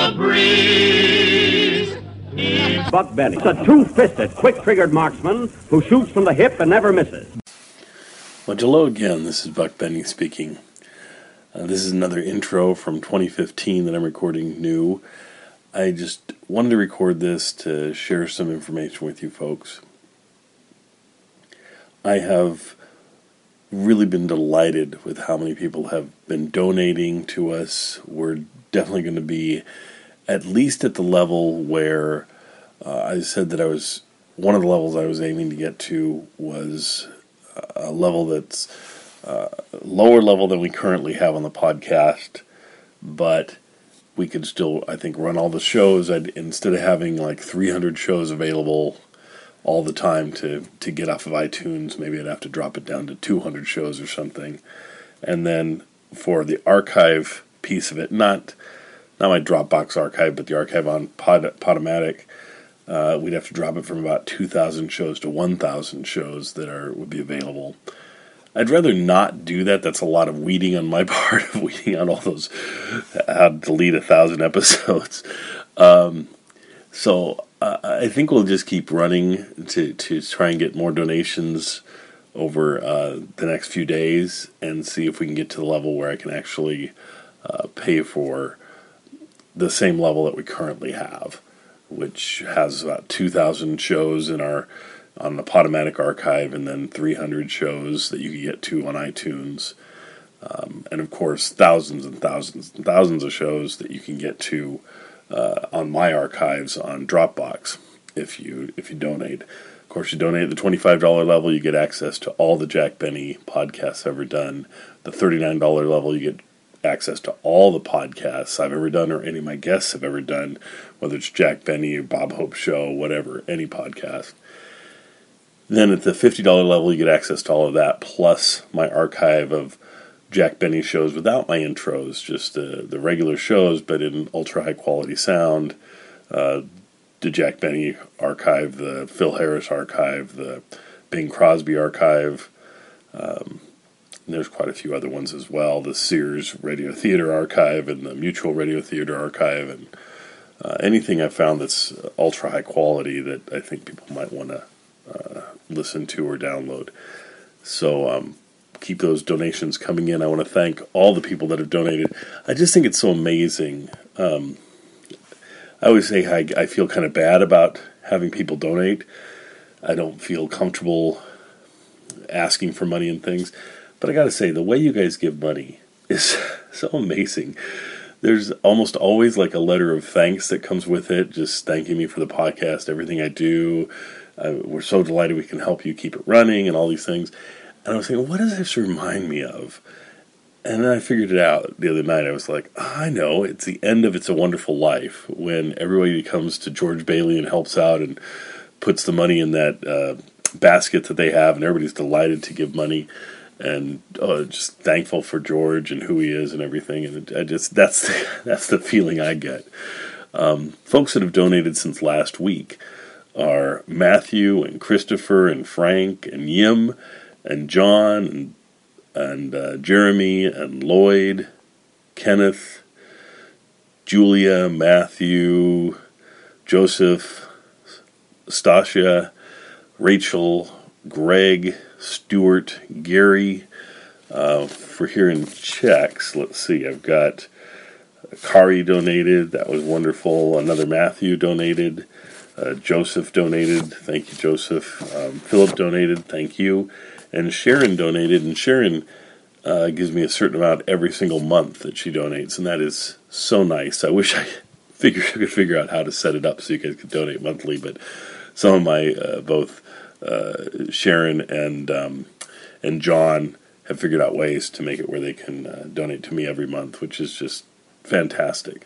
the breeze. Buck Benny, a two-fisted, quick-triggered marksman who shoots from the hip and never misses. Well, hello again. This is Buck Benny speaking. This is another intro from 2015 that I'm recording new. I just wanted to record this to share some information with you folks. I have really been delighted with how many people have been donating to us. We're definitely going to be at least at the level where I said that one of the levels I was aiming to get to was a level that's lower level than we currently have on the podcast, but we could still, I think, run all the shows. Instead of having like 300 shows available all the time to get off of iTunes, maybe I'd have to drop it down to 200 shows or something. And then for the archive piece of it, not my Dropbox archive, but the archive on Podomatic, we'd have to drop it from about 2,000 shows to 1,000 shows that would be available. I'd rather not do that. That's a lot of weeding on my part, of weeding out all those, how to delete 1,000 episodes. So I think we'll just keep running to try and get more donations over the next few days and see if we can get to the level where I can actually pay for the same level that we currently have, which has about 2,000 shows on the Podomatic archive, and then 300 shows that you can get to on iTunes, and of course thousands and thousands and thousands of shows that you can get to on my archives on Dropbox if you donate. Of course, you donate at the $25 level, you get access to all the Jack Benny podcasts ever done. The $39 level, you get access to all the podcasts I've ever done, or any of my guests have ever done, whether it's Jack Benny or Bob Hope Show, whatever, any podcast. Then at the $50 level, you get access to all of that, plus my archive of Jack Benny shows without my intros, just the regular shows, but in ultra high quality sound. The Jack Benny archive, the Phil Harris archive, the Bing Crosby archive. And there's quite a few other ones as well. The Sears Radio Theater archive and the Mutual Radio Theater archive, and anything I've found that's ultra high quality that I think people might want to listen to or download. So keep those donations coming in. I want to thank all the people that have donated. I just think it's so amazing. I always say I feel kind of bad about having people donate. I don't feel comfortable asking for money and things. But I got to say, the way you guys give money is so amazing. There's almost always like a letter of thanks that comes with it, just thanking me for the podcast, everything I do. We're so delighted we can help you keep it running and all these things. And I was thinking, what does this remind me of? And then I figured it out the other night. I was like, I know, it's the end of It's a Wonderful Life, when everybody comes to George Bailey and helps out and puts the money in that basket that they have, and everybody's delighted to give money. And just thankful for George and who he is and everything, and that's the feeling I get. Folks that have donated since last week are Matthew and Christopher and Frank and Yim and John and Jeremy and Lloyd, Kenneth, Julia, Matthew, Joseph, Stasia, Rachel, Greg, Stuart, Gary. For hearing checks, let's see, I've got Kari donated, that was wonderful. Another Matthew donated. Joseph donated, thank you, Joseph. Philip donated, thank you. And Sharon donated, and Sharon gives me a certain amount every single month that she donates, and that is so nice. I wish I could figure out how to set it up so you guys could donate monthly, but some of my both Sharon and John have figured out ways to make it where they can donate to me every month, which is just fantastic.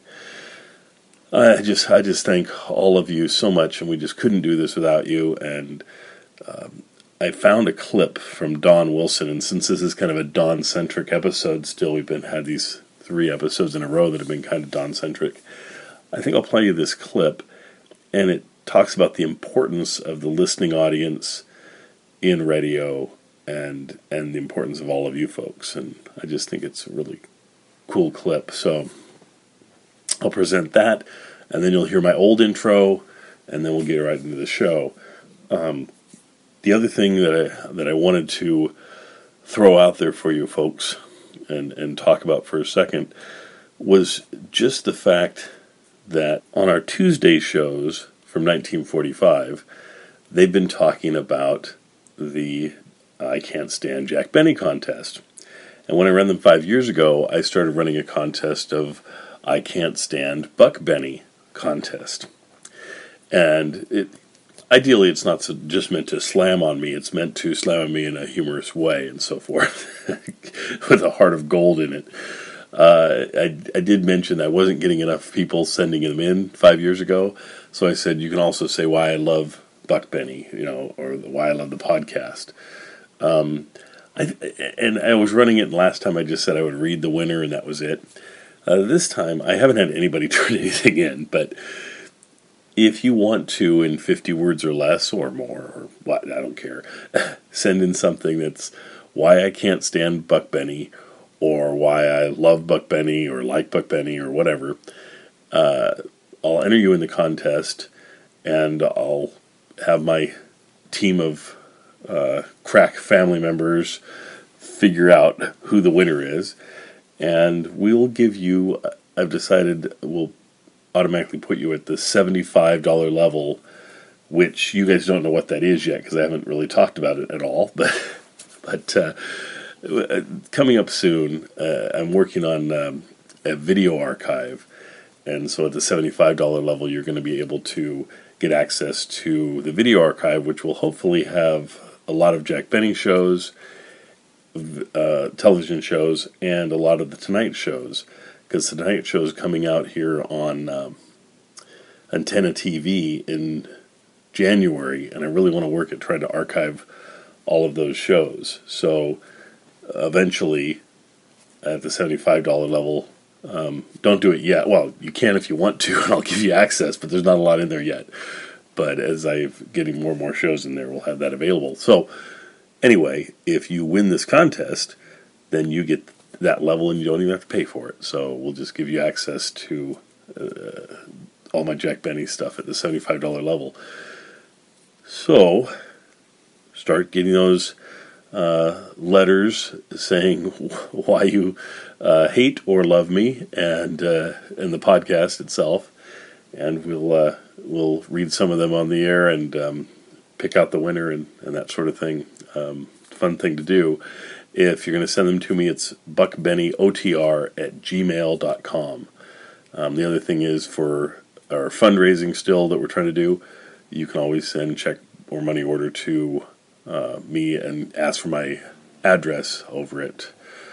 I just thank all of you so much, and we just couldn't do this without you. And I found a clip from Don Wilson, and since this is kind of a Don-centric episode still, we've had these 3 episodes in a row that have been kind of Don-centric. I think I'll play you this clip, and it talks about the importance of the listening audience in radio and the importance of all of you folks. And I just think it's a really cool clip. So I'll present that, and then you'll hear my old intro, and then we'll get right into the show. The other thing that I wanted to throw out there for you folks and talk about for a second was just the fact that on our Tuesday shows from 1945, they've been talking about the I Can't Stand Jack Benny contest. And when I ran them 5 years ago, I started running a contest of I Can't Stand Buck Benny contest. And ideally, it's not just meant to slam on me. It's meant to slam on me in a humorous way and so forth, with a heart of gold in it. I did mention I wasn't getting enough people sending them in 5 years ago, so I said you can also say why I love Buck Benny, or why I love the podcast. I was running it, and last time I just said I would read the winner, and that was it. This time, I haven't had anybody turn anything in, but if you want to, in 50 words or less, or more, or what, I don't care, send in something that's why I can't stand Buck Benny, or why I love Buck Benny, or like Buck Benny, or whatever, I'll enter you in the contest, and I'll have my team of crack family members figure out who the winner is, and we'll give you, I've decided we'll automatically put you at the $75 level, which you guys don't know what that is yet because I haven't really talked about it at all, but coming up soon, I'm working on a video archive, and so at the $75 level you're going to be able to get access to the video archive, which will hopefully have a lot of Jack Benny shows, television shows, and a lot of the Tonight shows, because the Tonight show is coming out here on Antenna TV in January, and I really want to work at trying to archive all of those shows. So eventually, at the $75 level, don't do it yet. Well, you can if you want to, and I'll give you access, but there's not a lot in there yet. But as I'm getting more and more shows in there, we'll have that available. So anyway, if you win this contest, then you get that level and you don't even have to pay for it. So we'll just give you access to all my Jack Benny stuff at the $75 level. So start getting those letters saying why you hate or love me and the podcast itself, and we'll read some of them on the air and pick out the winner and that sort of thing. Fun thing to do. If you're going to send them to me, it's buckbennyotr@gmail.com. The other thing is, for our fundraising still that we're trying to do, you can always send check or money order to me and ask for my address over at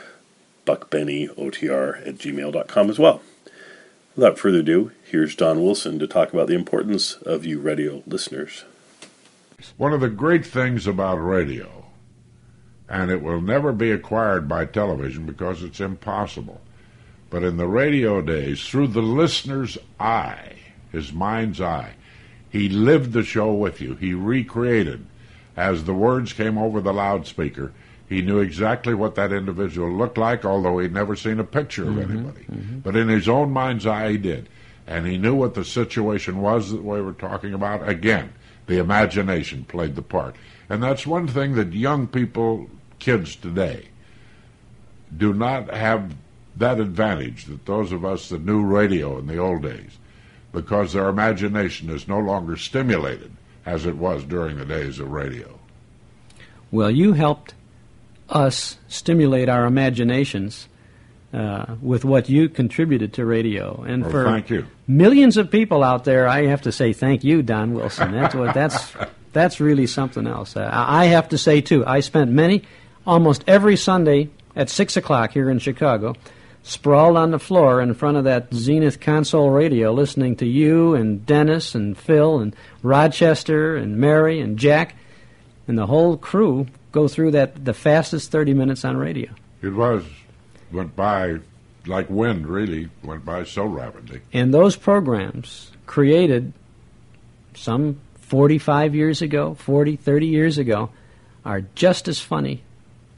buckbennyotr@gmail.com as well. Without further ado, here's Don Wilson to talk about the importance of you radio listeners. One of the great things about radio, and it will never be acquired by television because it's impossible, but in the radio days, through the listener's eye, his mind's eye, he lived the show with you. He recreated. As the words came over the loudspeaker, he knew exactly what that individual looked like, although he'd never seen a picture of anybody. Mm-hmm. But in his own mind's eye, he did. And he knew what the situation was that we were talking about. Again, the imagination played the part. And that's one thing that young people, kids today, do not have that advantage that those of us that knew radio in the old days, because their imagination is no longer stimulated as it was during the days of radio. Well, you helped us stimulate our imaginations with what you contributed to radio, and for thank you. Millions of people out there, I have to say thank you, Don Wilson. That's really something else. I have to say too, I spent almost every Sunday at 6 o'clock here in Chicago, sprawled on the floor in front of that Zenith console radio, listening to you and Dennis and Phil and Rochester and Mary and Jack and the whole crew go through the fastest 30 minutes on radio. It went by like wind, really, went by so rapidly. And those programs created some 45 years ago, 30 years ago, are just as funny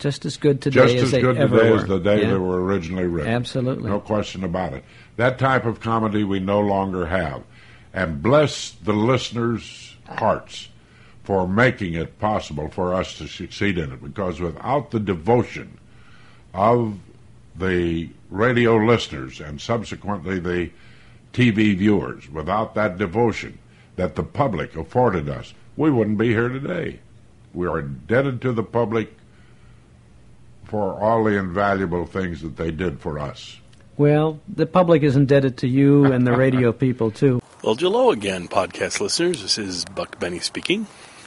Just as good today Just as as they good ever today were. as the day Yeah. they were originally written. Absolutely. No question about it. That type of comedy we no longer have. And bless the listeners' hearts for making it possible for us to succeed in it, because without the devotion of the radio listeners and subsequently the TV viewers, without that devotion that the public afforded us, we wouldn't be here today. We are indebted to the public for all the invaluable things that they did for us. Well, the public is indebted to you and the radio people, too. Well, hello again, podcast listeners. This is Buck Benny speaking.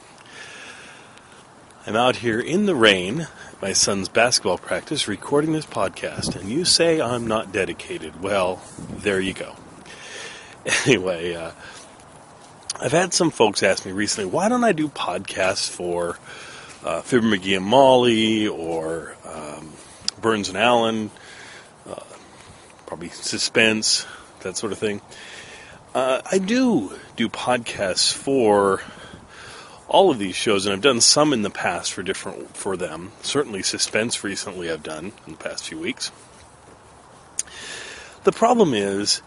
I'm out here in the rain at my son's basketball practice recording this podcast, and you say I'm not dedicated. Well, there you go. Anyway, I've had some folks ask me recently, why don't I do podcasts for Fibber McGee and Molly or Burns and Allen, probably Suspense, that sort of thing. I do podcasts for all of these shows, and I've done some in the past for them. Certainly Suspense recently I've done in the past few weeks. The problem is,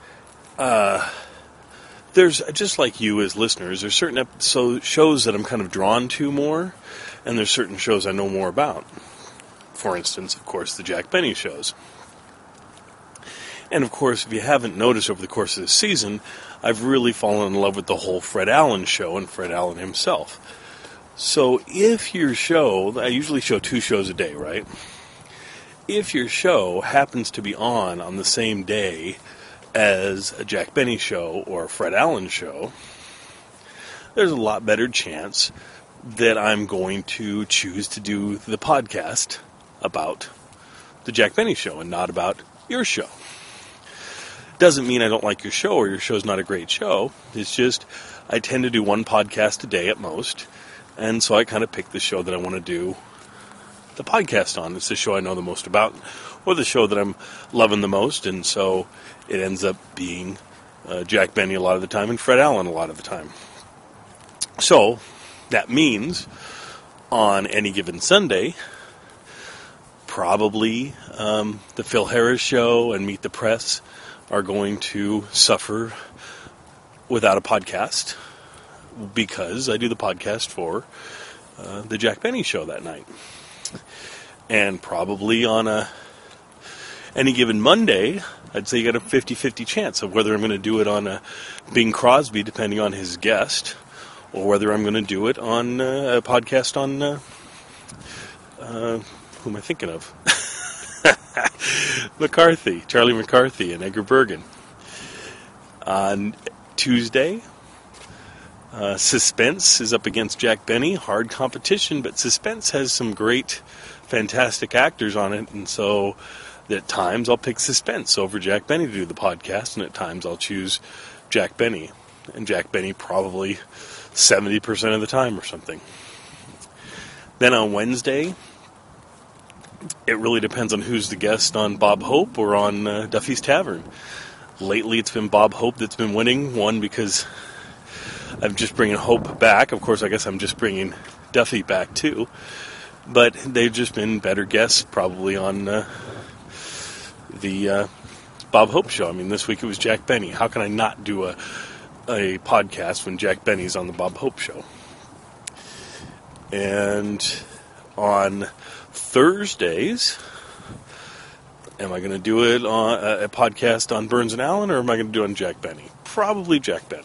there's, just like you as listeners, there's certain shows that I'm kind of drawn to more, and there's certain shows I know more about. For instance, of course, the Jack Benny shows. And of course, if you haven't noticed over the course of this season, I've really fallen in love with the whole Fred Allen show and Fred Allen himself. So if your show, I usually show 2 shows a day, right? If your show happens to be on the same day as a Jack Benny show or a Fred Allen show, there's a lot better chance that I'm going to choose to do the podcast about the Jack Benny show and not about your show. Doesn't mean I don't like your show or your show's not a great show. It's just I tend to do 1 podcast a day at most, and so I kind of pick the show that I want to do the podcast on. It's the show I know the most about, or the show that I'm loving the most, and so it ends up being Jack Benny a lot of the time and Fred Allen a lot of the time. So that means on any given Sunday, probably the Phil Harris show and Meet the Press are going to suffer without a podcast because I do the podcast for the Jack Benny show that night. And probably on any given Monday, I'd say you got a 50-50 chance of whether I'm going to do it on Bing Crosby, depending on his guest, or whether I'm going to do it on a podcast on, who am I thinking of? McCarthy, Charlie McCarthy and Edgar Bergen. On Tuesday, Suspense is up against Jack Benny. Hard competition, but Suspense has some great, fantastic actors on it, and so at times I'll pick Suspense over Jack Benny to do the podcast, and at times I'll choose Jack Benny. And Jack Benny probably 70% of the time or something. Then on Wednesday, it really depends on who's the guest on Bob Hope or on Duffy's Tavern. Lately, it's been Bob Hope that's been winning. One, because I'm just bringing Hope back. Of course, I guess I'm just bringing Duffy back, too. But they've just been better guests, probably, on the Bob Hope show. I mean, this week it was Jack Benny. How can I not do a podcast when Jack Benny's on the Bob Hope show? And on Thursdays, am I going to do it on a podcast on Burns and Allen, or am I going to do it on Jack Benny? Probably Jack Benny.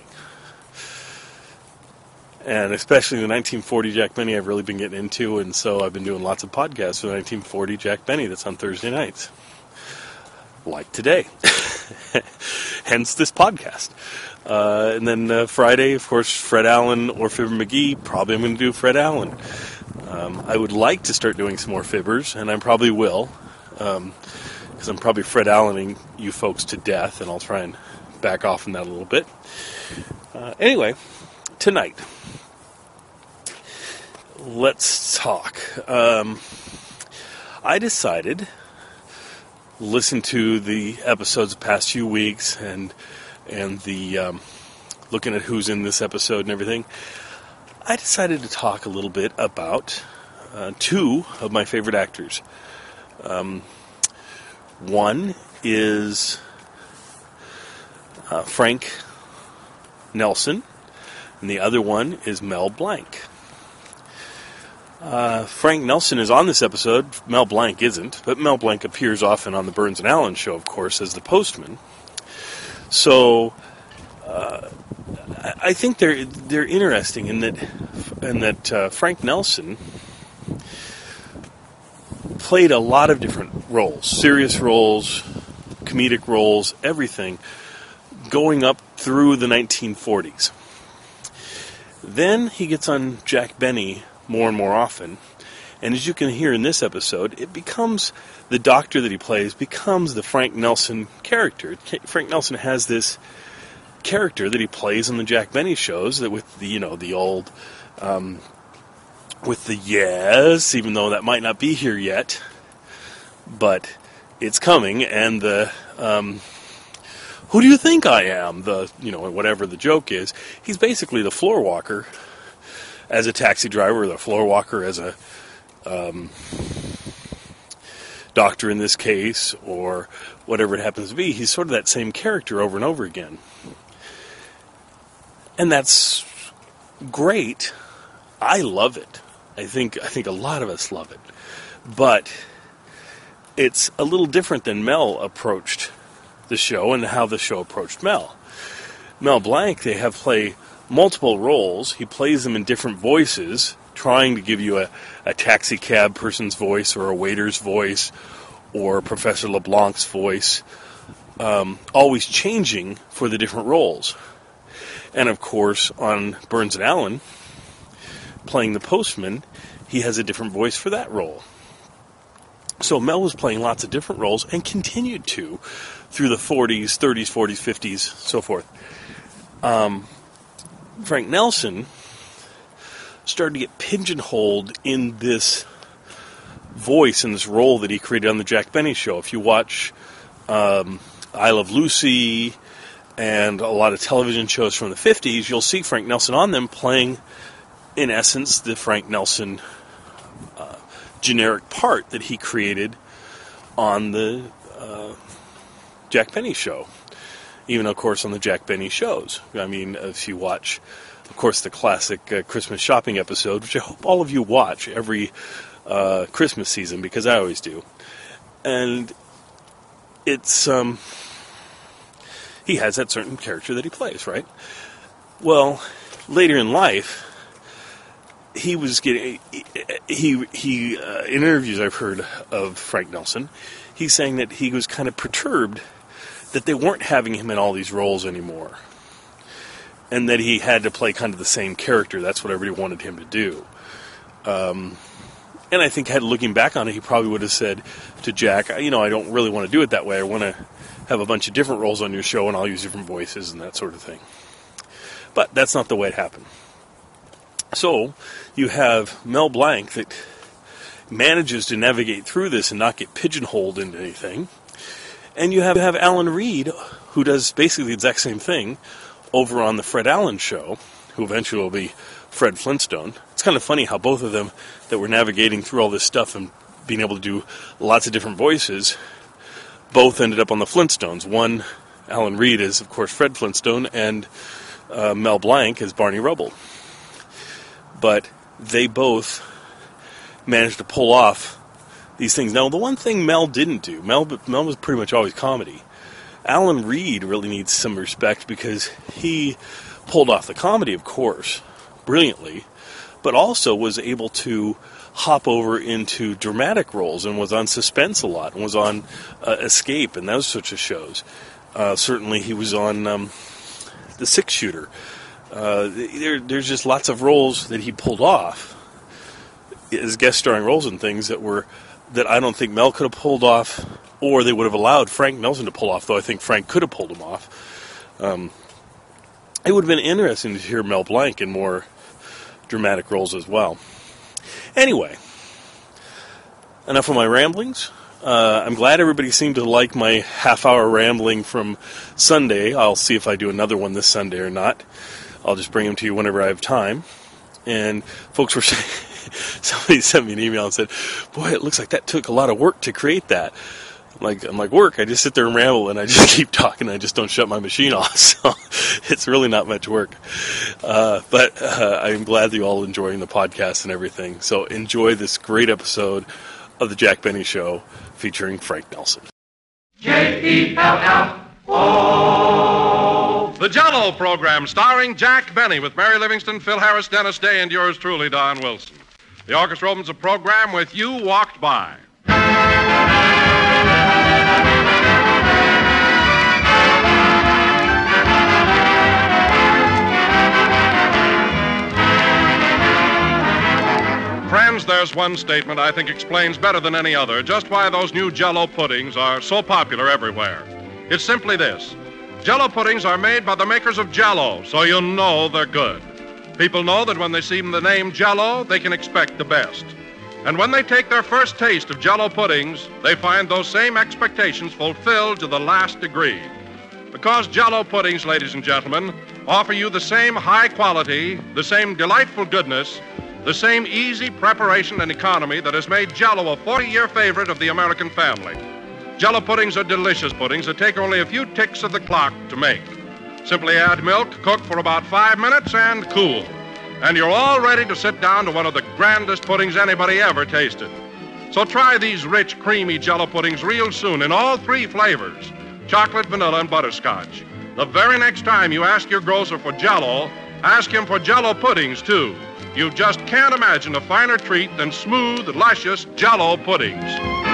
And especially the 1940 Jack Benny I've really been getting into, and so I've been doing lots of podcasts for the 1940 Jack Benny that's on Thursday nights. Like today. Hence this podcast. And then Friday, of course, Fred Allen or Fibber McGee. Probably I'm going to do Fred Allen. I would like to start doing some more Fibbers, and I probably will, because I'm probably Fred Allening you folks to death, and I'll try and back off on that a little bit. Anyway, tonight, let's talk. I decided, listen to the episodes the past few weeks, and the looking at who's in this episode and everything. I decided to talk a little bit about two of my favorite actors. One is Frank Nelson, and the other one is Mel Blanc. Frank Nelson is on this episode. Mel Blanc isn't, but Mel Blanc appears often on the Burns and Allen show, of course, as the postman. So I think they're interesting in that Frank Nelson played a lot of different roles, serious roles, comedic roles, everything, going up through the 1940s. Then he gets on Jack Benny more and more often, and as you can hear in this episode, it becomes the doctor that he plays becomes the Frank Nelson character. Frank Nelson has this character that he plays on the Jack Benny shows that with the old with the yes, even though that might not be here yet, but it's coming, and the who do you think I am? Whatever the joke is, he's basically the floor walker as a taxi driver, or the floor walker as a doctor in this case, or whatever it happens to be. He's sort of that same character over and over again. And that's great. I love it. I think a lot of us love it. But it's a little different than Mel approached the show and how the show approached Mel. Mel Blanc, they have play multiple roles. He plays them in different voices, trying to give you a taxi cab person's voice, or a waiter's voice, or Professor LeBlanc's voice, always changing for the different roles. And of course, on Burns and Allen, playing the postman, he has a different voice for that role. So Mel was playing lots of different roles and continued to through the 40s, 30s, 40s, 50s, so forth. Frank Nelson started to get pigeonholed in this voice and this role that he created on the Jack Benny show. If you watch I Love Lucy and a lot of television shows from the 50s, you'll see Frank Nelson on them playing, in essence, the Frank Nelson generic part that he created on the Jack Benny show. Even, of course, on the Jack Benny shows. I mean, if you watch, of course, the classic Christmas shopping episode, which I hope all of you watch every Christmas season, because I always do. And it's he has that certain character that he plays, right? Well, later in life, he was getting in interviews I've heard of Frank Nelson, he's saying that he was kind of perturbed that they weren't having him in all these roles anymore, and that he had to play kind of the same character. That's what everybody wanted him to do. And I think, looking back on it, he probably would have said to Jack, I don't really want to do it that way. I want to have a bunch of different roles on your show, and I'll use different voices and that sort of thing. But that's not the way it happened. So you have Mel Blanc that manages to navigate through this and not get pigeonholed into anything. And you have Alan Reed, who does basically the exact same thing over on the Fred Allen show, who eventually will be Fred Flintstone. It's kind of funny how both of them that were navigating through all this stuff and being able to do lots of different voices, both ended up on the Flintstones. One, Alan Reed, is, of course, Fred Flintstone, and Mel Blanc is Barney Rubble. But they both managed to pull off these things. Now, the one thing Mel didn't do, Mel was pretty much always comedy. Alan Reed really needs some respect because he pulled off the comedy, of course, brilliantly, but also was able to hop over into dramatic roles and was on Suspense a lot and was on Escape and those sorts of shows. Certainly he was on The Six Shooter. There's just lots of roles that he pulled off as guest starring roles and things that I don't think Mel could have pulled off, or they would have allowed Frank Nelson to pull off, though I think Frank could have pulled him off. It would have been interesting to hear Mel Blanc in more dramatic roles as well. Anyway, enough of my ramblings. I'm glad everybody seemed to like my half-hour rambling from Sunday. I'll see if I do another one this Sunday or not. I'll just bring them to you whenever I have time. And folks were saying, somebody sent me an email and said, "Boy, it looks like that took a lot of work to create that." I'm like, work? I just sit there and ramble, and I just keep talking. I just don't shut my machine off, so it's really not much work. But I'm glad that you all are enjoying the podcast and everything. So enjoy this great episode of the Jack Benny Show featuring Frank Nelson. J-E-L-L-O. The Jell-O program starring Jack Benny with Mary Livingston, Phil Harris, Dennis Day, and yours truly, Don Wilson. The orchestra opens the program with You Walked By. Friends, there's one statement I think explains better than any other just why those new Jell-O puddings are so popular everywhere. It's simply this. Jell-O puddings are made by the makers of Jell-O, so you know they're good. People know that when they see the name Jell-O, they can expect the best. And when they take their first taste of Jell-O puddings, they find those same expectations fulfilled to the last degree. Because Jell-O puddings, ladies and gentlemen, offer you the same high quality, the same delightful goodness, the same easy preparation and economy that has made Jell-O a 40-year favorite of the American family. Jell-O puddings are delicious puddings that take only a few ticks of the clock to make. Simply add milk, cook for about 5 minutes, and cool. And you're all ready to sit down to one of the grandest puddings anybody ever tasted. So try these rich, creamy Jell-O puddings real soon in all 3 flavors, chocolate, vanilla, and butterscotch. The very next time you ask your grocer for Jell-O, ask him for Jell-O puddings, too. You just can't imagine a finer treat than smooth, luscious Jell-O puddings.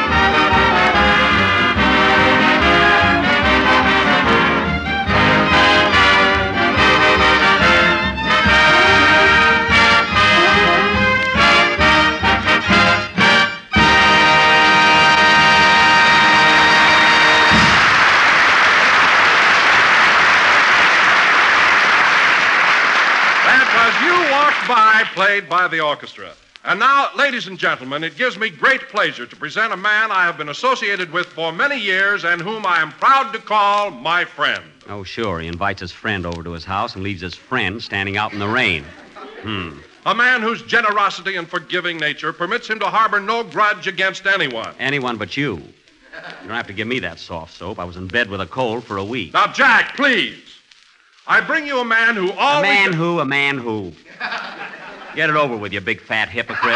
By, played by the orchestra. And now, ladies and gentlemen, it gives me great pleasure to present a man I have been associated with for many years and whom I am proud to call my friend. Oh, sure. He invites his friend over to his house and leaves his friend standing out in the rain. A man whose generosity and forgiving nature permits him to harbor no grudge against anyone. Anyone but you. You don't have to give me that soft soap. I was in bed with a cold for a week. Now, Jack, please. I bring you a man who always... A man who? Get it over with, you big fat hypocrite.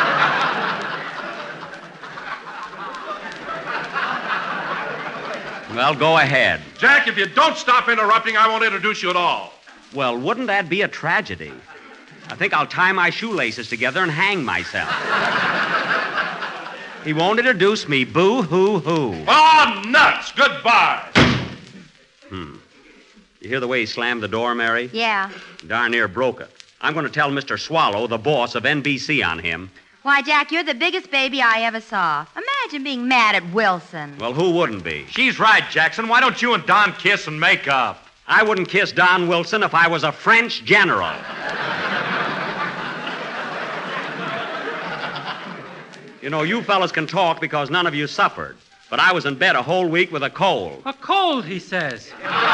Well, go ahead. Jack, if you don't stop interrupting, I won't introduce you at all. Well, wouldn't that be a tragedy? I think I'll tie my shoelaces together and hang myself. He won't introduce me. Boo-hoo-hoo. Oh, nuts! Goodbye. You hear the way he slammed the door, Mary? Yeah. Darn near broke it. I'm going to tell Mr. Swallow, the boss of NBC, on him. Why, Jack, you're the biggest baby I ever saw. Imagine being mad at Wilson. Well, who wouldn't be? She's right, Jackson. Why don't you and Don kiss and make up? I wouldn't kiss Don Wilson if I was a French general. You know, you fellas can talk because none of you suffered. But I was in bed a whole week with a cold. A cold, he says.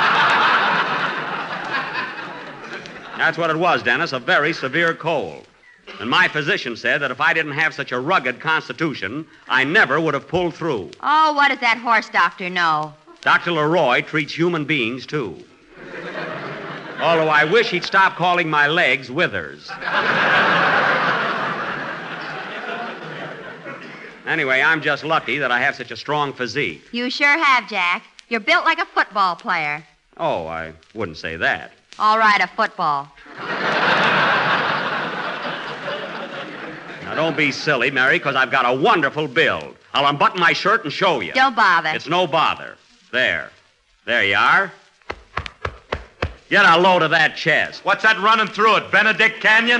That's what it was, Dennis, a very severe cold. And my physician said that if I didn't have such a rugged constitution, I never would have pulled through. Oh, what does that horse doctor know? Dr. Leroy treats human beings, too. Although I wish he'd stop calling my legs withers. Anyway, I'm just lucky that I have such a strong physique. You sure have, Jack. You're built like a football player. Oh, I wouldn't say that. All right, a football. Now, don't be silly, Mary, because I've got a wonderful build. I'll unbutton my shirt and show you. Don't bother. It's no bother. There. There you are. Get a load of that chest. What's that running through it, Benedict Canyon?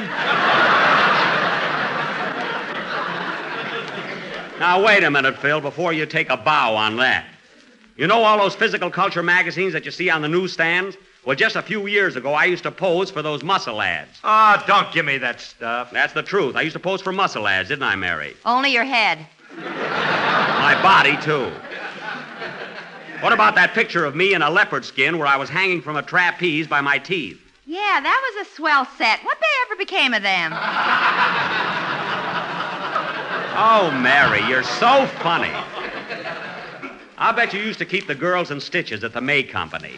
Now, wait a minute, Phil, before you take a bow on that. You know all those physical culture magazines that you see on the newsstands? Well, just a few years ago, I used to pose for those muscle ads. Oh, don't give me that stuff. That's the truth. I used to pose for muscle ads, didn't I, Mary? Only your head. My body, too. What about that picture of me in a leopard skin where I was hanging from a trapeze by my teeth? Yeah, that was a swell set. What ever became of them? Oh, Mary, you're so funny. I'll bet you used to keep the girls in stitches at the May Company.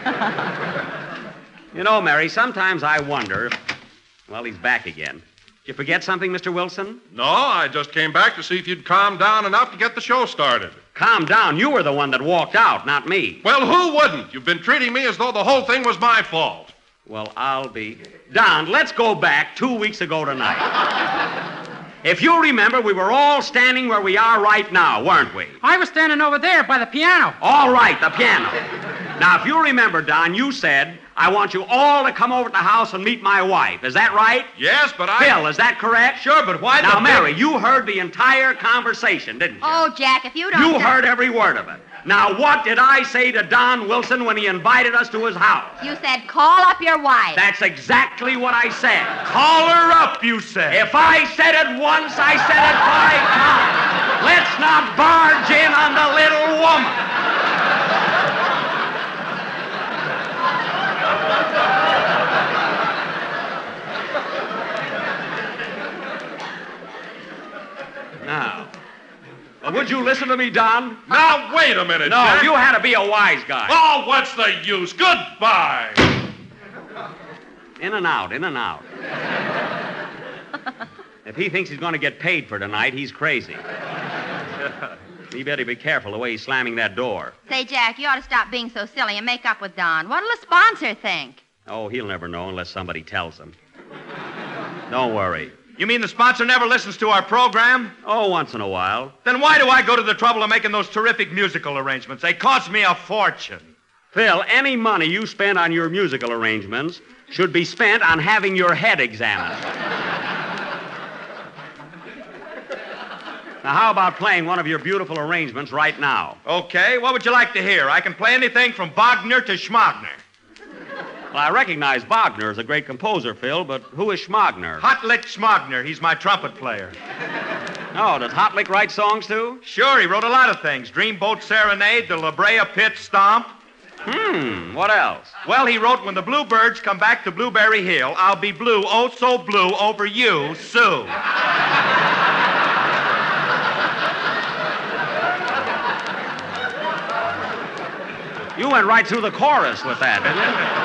You know, Mary, sometimes I wonder if... Well, he's back again. Did you forget something, Mr. Wilson? No, I just came back to see if you'd calm down enough to get the show started. Calm down. You were the one that walked out, not me. Well, who wouldn't? You've been treating me as though the whole thing was my fault. Well, I'll be... Don, let's go back 2 weeks ago tonight. If you remember, we were all standing where we are right now, weren't we? I was standing over there by the piano. All right, the piano. Now, if you remember, Don, you said, I want you all to come over to the house and meet my wife. Is that right? Yes, but I... Phil, is that correct? Sure, but why Now, Mary, you heard the entire conversation, didn't you? Oh, Jack, if you don't... You heard every word of it. Now, what did I say to Don Wilson when he invited us to his house? You said, call up your wife. That's exactly what I said. Call her up, you said. If I said it once, I said it 5 times. Let's not barge in on the little woman. Now, would you listen to me, Don? Now, wait a minute, No, Jack. you had to be a wise guy. Oh, what's the use? Goodbye. In and out, in and out. If he thinks he's going to get paid for tonight, he's crazy. He better be careful the way he's slamming that door. Say, Jack, you ought to stop being so silly and make up with Don. What'll the sponsor think? Oh, he'll never know unless somebody tells him. Don't worry. You mean the sponsor never listens to our program? Oh, once in a while. Then why do I go to the trouble of making those terrific musical arrangements? They cost me a fortune. Phil, any money you spend on your musical arrangements should be spent on having your head examined. Now, how about playing one of your beautiful arrangements right now? Okay, what would you like to hear? I can play anything from Wagner to Schmagner. Well, I recognize Wagner as a great composer, Phil, but who is Schmagner? Hotlick Schmagner. He's my trumpet player. Oh, does Hotlick write songs, too? Sure, he wrote a lot of things. Dreamboat Serenade, the La Brea Pit Stomp. What else? Well, he wrote, when the bluebirds come back to Blueberry Hill, I'll be blue, oh so blue, over you, Sue. You went right through the chorus with that, didn't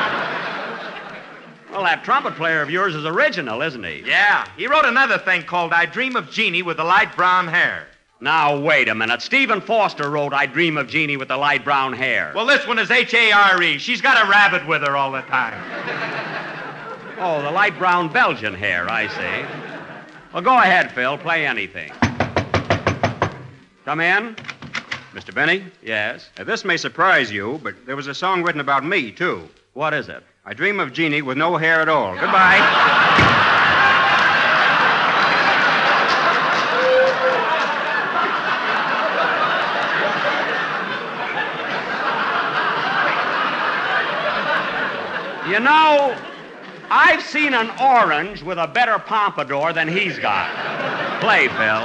you? Well, that trumpet player of yours is original, isn't he? Yeah, he wrote another thing called I Dream of Jeannie with the light brown hair. Now, wait a minute. Stephen Foster wrote I Dream of Jeannie with the light brown hair. Well, this one is H-A-R-E. She's got a rabbit with her all the time. Oh, the light brown Belgian hair, I see. Well, go ahead, Phil. Play anything. Come in. Mr. Benny? Yes? This may surprise you, but there was a song written about me, too. What is it? I dream of Jeannie with no hair at all. Goodbye. You know, I've seen an orange with a better pompadour than he's got. Play, Phil.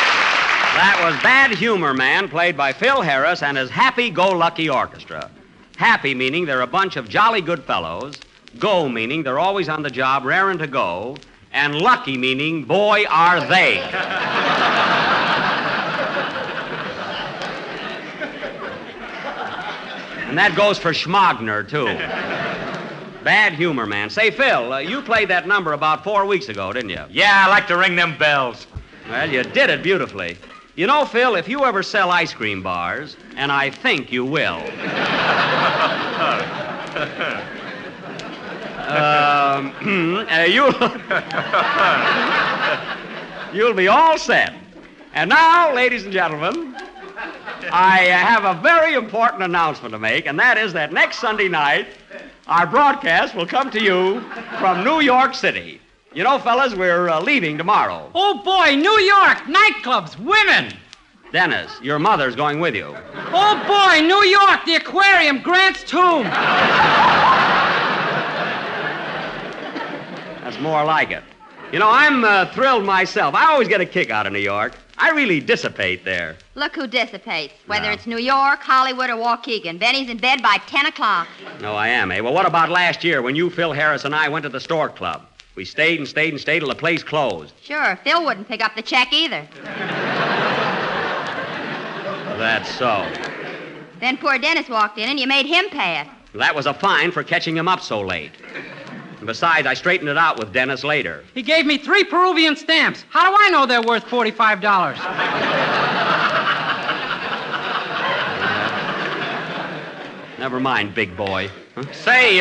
Humor Man, played by Phil Harris and his Happy-Go-Lucky Orchestra. Happy meaning they're a bunch of jolly good fellows. Go meaning they're always on the job, raring to go. And lucky meaning, boy, are they. And that goes for Schmagner, too. Bad humor, man. Say, Phil, you played that number about 4 weeks ago, didn't you? Yeah, I like to ring them bells. Well, you did it beautifully. You know, Phil, if you ever sell ice cream bars, and I think you will, you'll be all set. And now, ladies and gentlemen, I have a very important announcement to make, and that is that next Sunday night, our broadcast will come to you from New York City. You know, fellas, we're leaving tomorrow. Oh, boy, New York, nightclubs, women. Dennis, your mother's going with you. Oh, boy, New York, the aquarium, Grant's tomb. That's more like it. You know, I'm thrilled myself. I always get a kick out of New York. I really dissipate there. Look who dissipates. Whether it's New York, Hollywood, or Waukegan. Benny's in bed by 10 o'clock. No, I am, eh? Well, what about last year when you, Phil Harris, and I went to the Stork Club? We stayed and stayed and stayed till the place closed. Sure, Phil wouldn't pick up the check either. That's so. Then poor Dennis walked in and you made him pay it. That was a fine for catching him up so late. And besides, I straightened it out with Dennis later. He gave me 3 Peruvian stamps. How do I know they're worth $45? Never mind, big boy. Huh? Say,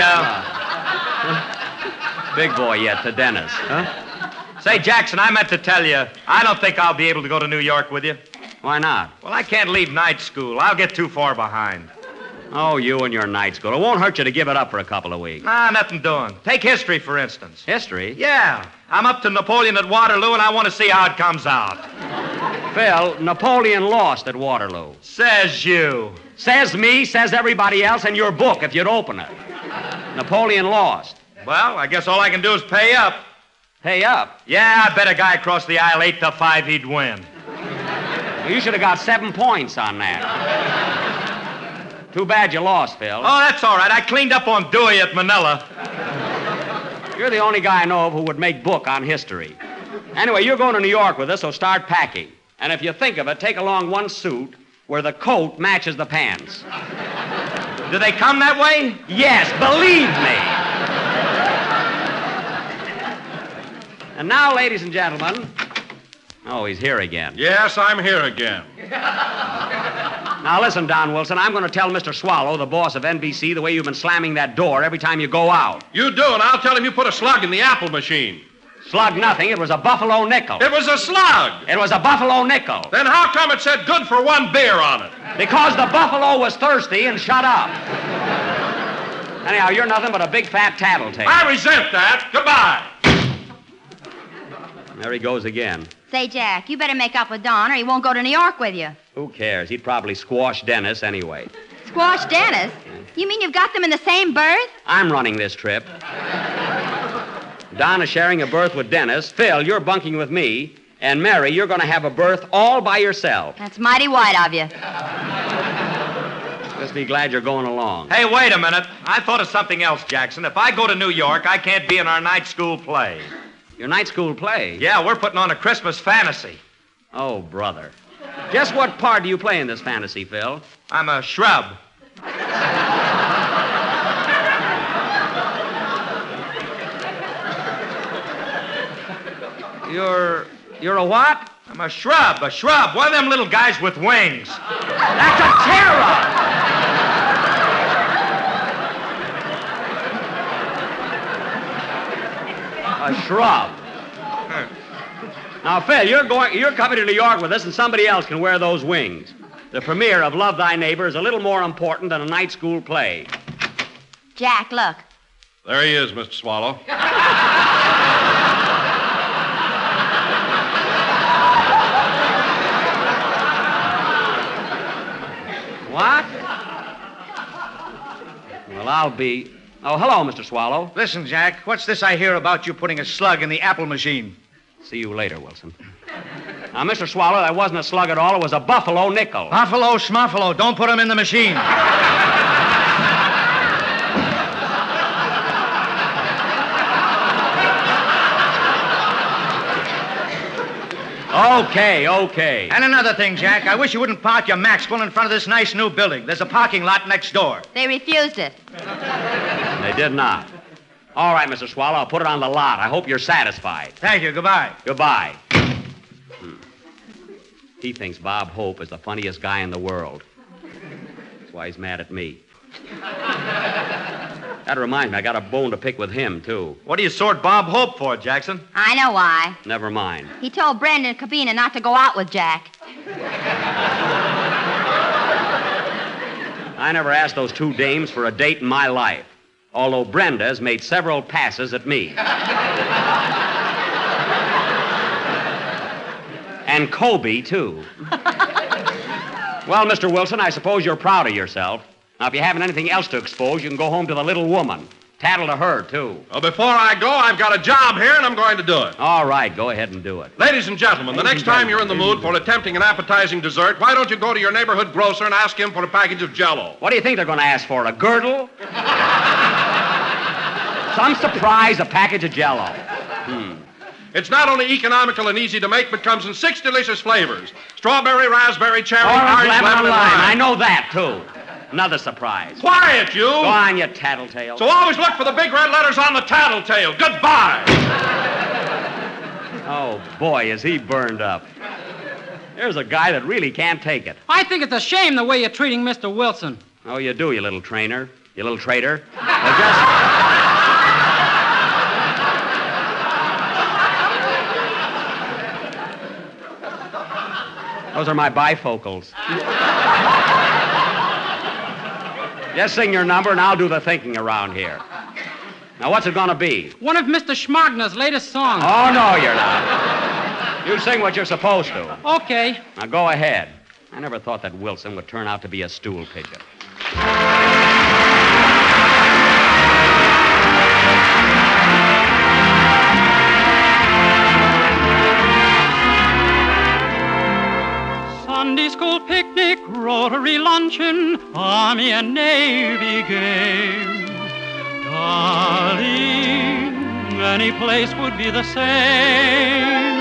Big boy yet to Dennis, huh? Say, Jackson, I meant to tell you, I don't think I'll be able to go to New York with you. Why not? Well, I can't leave night school. I'll get too far behind. Oh, you and your night school. It won't hurt you to give it up for a couple of weeks. Nah, nothing doing. Take history, for instance. History? Yeah. I'm up to Napoleon at Waterloo, and I want to see how it comes out. Phil, Napoleon lost at Waterloo. Says you. Says me, says everybody else, and your book, if you'd open it. Napoleon lost. Well, I guess all I can do is pay up. Pay up? Yeah, I bet a guy across the aisle 8-5 he'd win. Well, you should have got 7 points on that. Too bad you lost, Phil. Oh, that's all right. I cleaned up on Dewey at Manila. You're the only guy I know of who would make book on history. Anyway, you're going to New York with us, so start packing. And if you think of it, take along one suit where the coat matches the pants. Do they come that way? Yes, believe me. And now, ladies and gentlemen... Oh, he's here again. Yes, I'm here again. Now, listen, Don Wilson, I'm going to tell Mr. Swallow, the boss of NBC, the way you've been slamming that door every time you go out. You do, and I'll tell him you put a slug in the apple machine. Slug nothing. It was a Buffalo nickel. It was a slug. It was a Buffalo nickel. Then how come it said good for 1 beer on it? Because the Buffalo was thirsty and shut up. Anyhow, you're nothing but a big fat tattletale. I resent that. Goodbye. There he goes again. Say, Jack, you better make up with Don or he won't go to New York with you. Who cares? He'd probably squash Dennis anyway. Squash Dennis? You mean you've got them in the same berth? I'm running this trip. Don is sharing a berth with Dennis. Phil, you're bunking with me. And Mary, you're going to have a berth all by yourself. That's mighty white of you. Just be glad you're going along. Hey, wait a minute. I thought of something else, Jackson. If I go to New York, I can't be in our night school play. Your night school play? Yeah, we're putting on a Christmas fantasy. Oh, brother. Just what part do you play in this fantasy, Phil? I'm a shrub. You're a what? I'm a shrub. One of them little guys with wings. That's a terror! A shrub. Now, Phil, you're coming to New York with us, and somebody else can wear those wings. The premiere of Love Thy Neighbor is a little more important than a night school play. Jack, look. There he is, Mr. Swallow. What? Well, I'll be... Oh, hello, Mr. Swallow. Listen, Jack, what's this I hear about you putting a slug in the apple machine? See you later, Wilson. Now, Mr. Swallow, that wasn't a slug at all. It was a Buffalo nickel. Buffalo schmuffalo. Don't put him in the machine. Okay. And another thing, Jack, I wish you wouldn't park your Maxwell in front of this nice new building. There's a parking lot next door. They refused it. They did not. All right, Mr. Swallow, I'll put it on the lot. I hope you're satisfied. Thank you. Goodbye. Goodbye. He thinks Bob Hope is the funniest guy in the world. That's why he's mad at me. That reminds me, I got a bone to pick with him, too. What do you sort Bob Hope for, Jackson? I know why. Never mind. He told Brendan Cabina not to go out with Jack. I never asked those two dames for a date in my life, although Brenda's made several passes at me. And Kobe, too. Well, Mr. Wilson, I suppose you're proud of yourself. Now, if you haven't anything else to expose, you can go home to the little woman. Tattle to her, too. Well, before I go, I've got a job here, and I'm going to do it. All right, go ahead and do it. Ladies and gentlemen, the next time you're in the mood for attempting an appetizing dessert, why don't you go to your neighborhood grocer and ask him for a package of Jell-O? What do you think they're going to ask for, a girdle? Some surprise, a package of Jell-O. It's not only economical and easy to make, but comes in 6 delicious flavors. Strawberry, raspberry, cherry, orange, lemon, and lime. I know that, too. Another surprise. Quiet, you! Go on, you tattletale. So always look for the big red letters on the tattletale. Goodbye! Oh, boy, is he burned up. There's a guy that really can't take it. I think it's a shame the way you're treating Mr. Wilson. Oh, you do, you little trainer. You little traitor. Those are my bifocals. Just sing your number, and I'll do the thinking around here. Now, what's it going to be? One of Mr. Schmagner's latest songs. Oh, no, you're not. You sing what you're supposed to. Okay. Now, go ahead. I never thought that Wilson would turn out to be a stool pigeon. Sunday school picnic, Rotary luncheon, Army and Navy game. Darling, any place would be the same.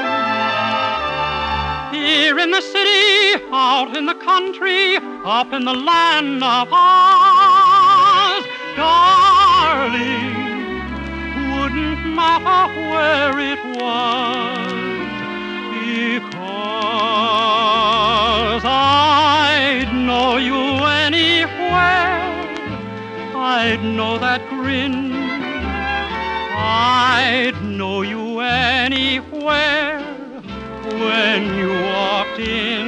Here in the city, out in the country, up in the land of Oz. Darling, wouldn't matter where it was, because I'd know you anywhere. I'd know that grin. I'd know you anywhere when you walked in.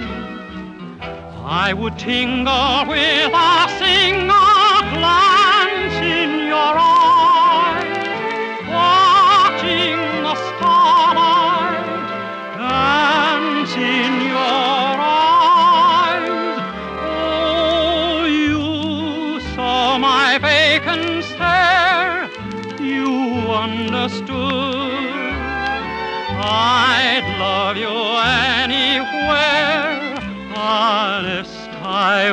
I would tingle with a single glance in your eyes, watching the starlight dance in your eyes. Oh, you saw my vacant stare, you understood. I'd love you anywhere, honest I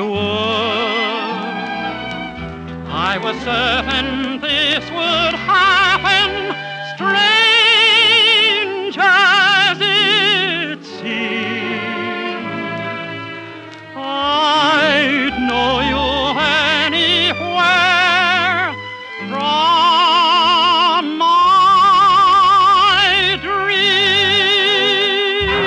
would. I was certain this would happen, strange as it seems. I'd know you anywhere from my dreams.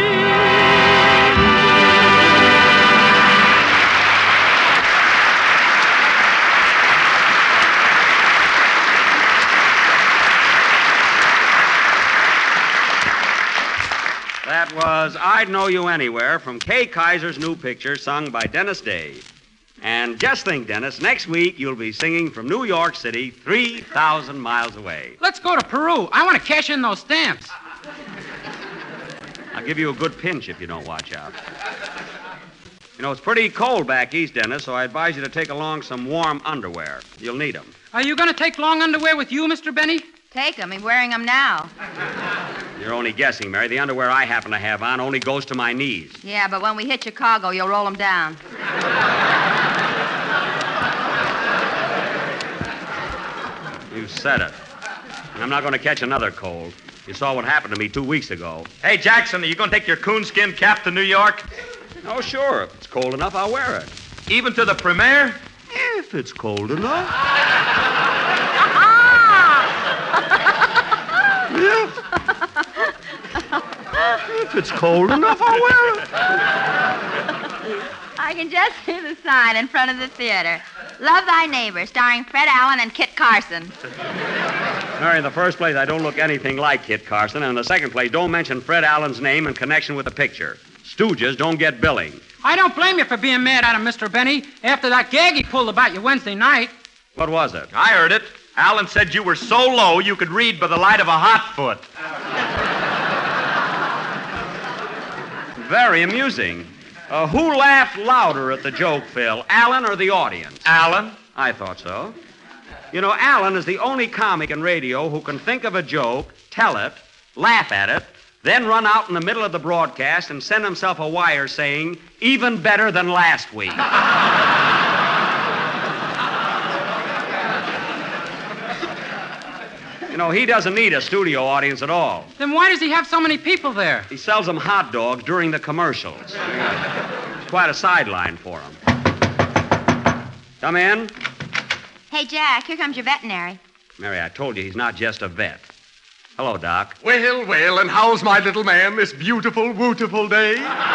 That was I'd Know You Anywhere from Kay Kaiser's new picture, sung by Dennis Day. And just think, Dennis, next week you'll be singing from New York City, 3,000 miles away. Let's go to Peru. I want to cash in those stamps. I'll give you a good pinch if you don't watch out. You know, it's pretty cold back east, Dennis, so I advise you to take along some warm underwear. You'll need them. Are you going to take long underwear with you, Mr. Benny? Take them. He's wearing them now. You're only guessing, Mary. The underwear I happen to have on only goes to my knees. Yeah, but when we hit Chicago, you'll roll them down. You said it. I'm not going to catch another cold. You saw what happened to me 2 weeks ago. Hey, Jackson, are you going to take your coonskin cap to New York? Oh, sure. If it's cold enough, I'll wear it. Even to the premiere? If it's cold enough. If it's cold enough, I'll wear it. I can just see the sign in front of the theater. Love Thy Neighbor, starring Fred Allen and Kit Carson. Mary, in the first place, I don't look anything like Kit Carson. And in the second place, don't mention Fred Allen's name in connection with the picture. Stooges don't get billing. I don't blame you for being mad at him, Mr. Benny, after that gag he pulled about you Wednesday night. What was it? I heard it. Alan said you were so low you could read by the light of a hot foot. Very amusing. Who laughed louder at the joke, Phil? Alan or the audience? Alan? I thought so. You know, Alan is the only comic in radio who can think of a joke, tell it, laugh at it, then run out in the middle of the broadcast and send himself a wire saying, even better than last week. You know, he doesn't need a studio audience at all. Then why does he have so many people there? He sells them hot dogs during the commercials. It's quite a sideline for him. Come in. Hey, Jack, here comes your veterinary. Mary, I told you he's not just a vet. Hello, Doc. Well, well, and how's my little man this beautiful, wootiful day?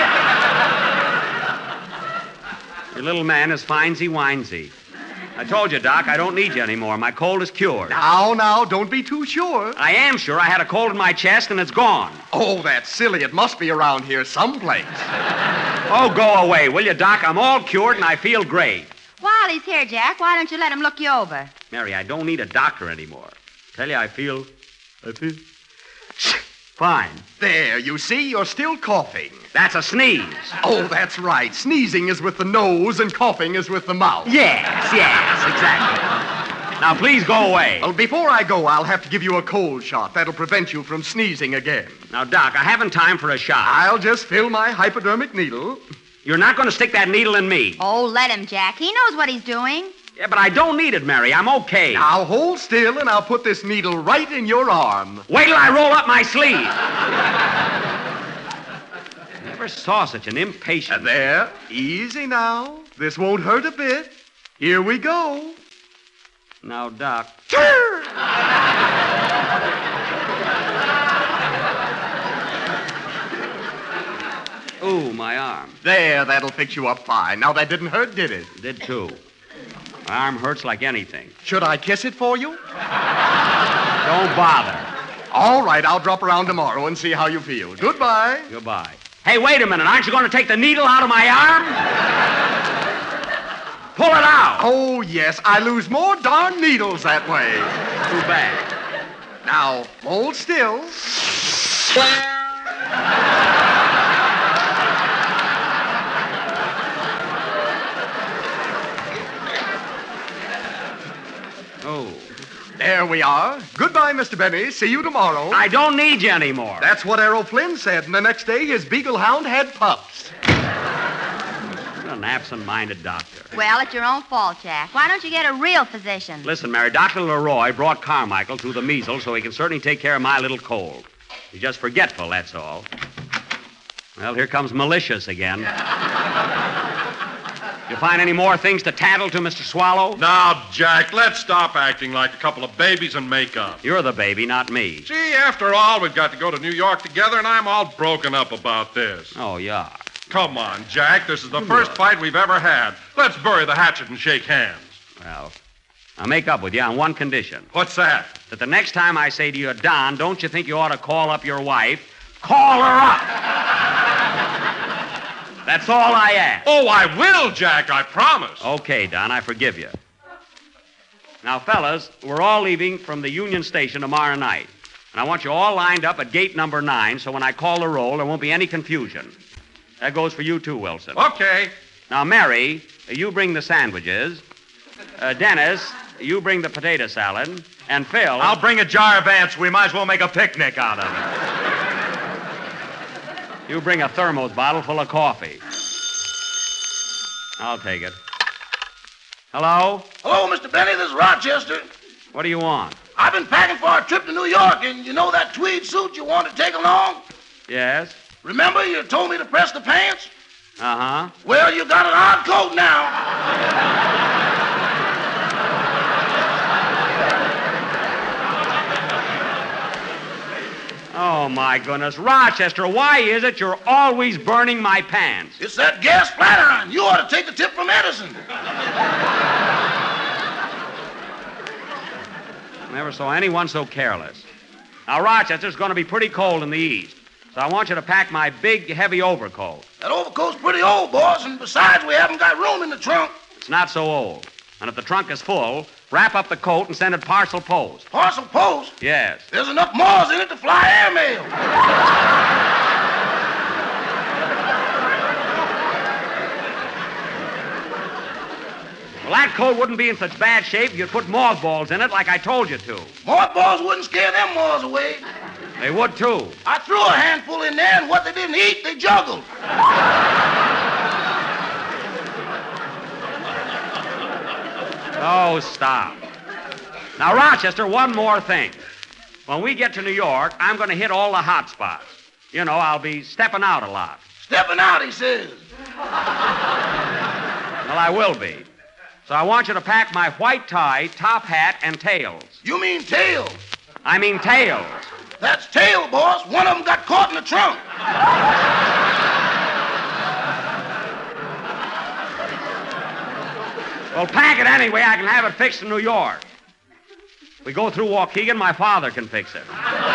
Your little man is finesy-winesy. I told you, Doc, I don't need you anymore. My cold is cured. Now, don't be too sure. I am sure. I had a cold in my chest, and it's gone. Oh, that's silly. It must be around here someplace. Oh, go away, will you, Doc? I'm all cured, and I feel great. While he's here, Jack, why don't you let him look you over? Mary, I don't need a doctor anymore. Tell you, I feel fine. There, you see, you're still coughing. That's a sneeze. Oh, that's right. Sneezing is with the nose and coughing is with the mouth. Yes, exactly. Now, please go away. Well, before I go, I'll have to give you a cold shot. That'll prevent you from sneezing again. Now, Doc, I haven't time for a shot. I'll just fill my hypodermic needle. You're not going to stick that needle in me. Oh, let him, Jack. He knows what he's doing. Yeah, but I don't need it, Mary. I'm okay. Now, hold still, and I'll put this needle right in your arm. Wait till I roll up my sleeve. Never saw such an impatient... There. Easy now. This won't hurt a bit. Here we go. Now, Doc... Ooh, my arm. There, that'll fix you up fine. Now, that didn't hurt, did it? Did, too. My arm hurts like anything. Should I kiss it for you? Don't bother. All right, I'll drop around tomorrow and see how you feel. Goodbye. Goodbye. Hey, wait a minute. Aren't you going to take the needle out of my arm? Pull it out. Oh, yes. I lose more darn needles that way. Too bad. Now, hold still. Oh. There we are. Goodbye, Mr. Benny. See you tomorrow. I don't need you anymore. That's what Errol Flynn said, and the next day his beagle hound had pups. You're an absent-minded doctor. Well, it's your own fault, Jack. Why don't you get a real physician? Listen, Mary, Dr. Leroy brought Carmichael through the measles so he can certainly take care of my little cold. He's just forgetful, that's all. Well, here comes Malicious again. You find any more things to tattle to, Mr. Swallow? Now, Jack, let's stop acting like a couple of babies and make up. You're the baby, not me. Gee, after all, we've got to go to New York together, and I'm all broken up about this. Oh, yeah. Come on, Jack. This is the first fight we've ever had. Let's bury the hatchet and shake hands. Well, I'll make up with you on one condition. What's that? That the next time I say to you, Don, don't you think you ought to call up your wife? Call her up! That's all I ask. Oh, I will, Jack, I promise. Okay, Don, I forgive you. Now, fellas, we're all leaving from the Union Station tomorrow night. And I want you all lined up at gate number 9, so when I call the roll, there won't be any confusion. That goes for you, too, Wilson. Okay. Now, Mary, you bring the sandwiches. Dennis, you bring the potato salad. And Phil... I'll bring a jar of ants. We might as well make a picnic out of it. You bring a thermos bottle full of coffee. I'll take it. Hello? Hello, Mr. Benny. This is Rochester. What do you want? I've been packing for our trip to New York, and you know that tweed suit you want to take along? Yes? Remember you told me to press the pants? Uh-huh. Well, you got an odd coat now. Oh, my goodness. Rochester, why is it you're always burning my pants? It's that gas flat iron. You ought to take the tip from Edison. Never saw anyone so careless. Now, Rochester's going to be pretty cold in the east, so I want you to pack my big, heavy overcoat. That overcoat's pretty old, boss, and besides, we haven't got room in the trunk. It's not so old. And if the trunk is full, wrap up the coat and send it parcel post. Parcel post? Yes. There's enough Mars in it to fly airmail. Well, that coat wouldn't be in such bad shape if you'd put mothballs in it like I told you to. Mothballs wouldn't scare them Mars away. They would, too. I threw a handful in there, and what they didn't eat, they juggled. Oh, stop. Now, Rochester, one more thing. When we get to New York, I'm going to hit all the hot spots. You know, I'll be stepping out a lot. Stepping out, he says. Well, I will be. So I want you to pack my white tie, top hat, and tails. You mean tails? I mean tails. That's tail, boss. One of them got caught in the trunk. Well, pack it anyway. I can have it fixed in New York. We go through Waukegan, my father can fix it.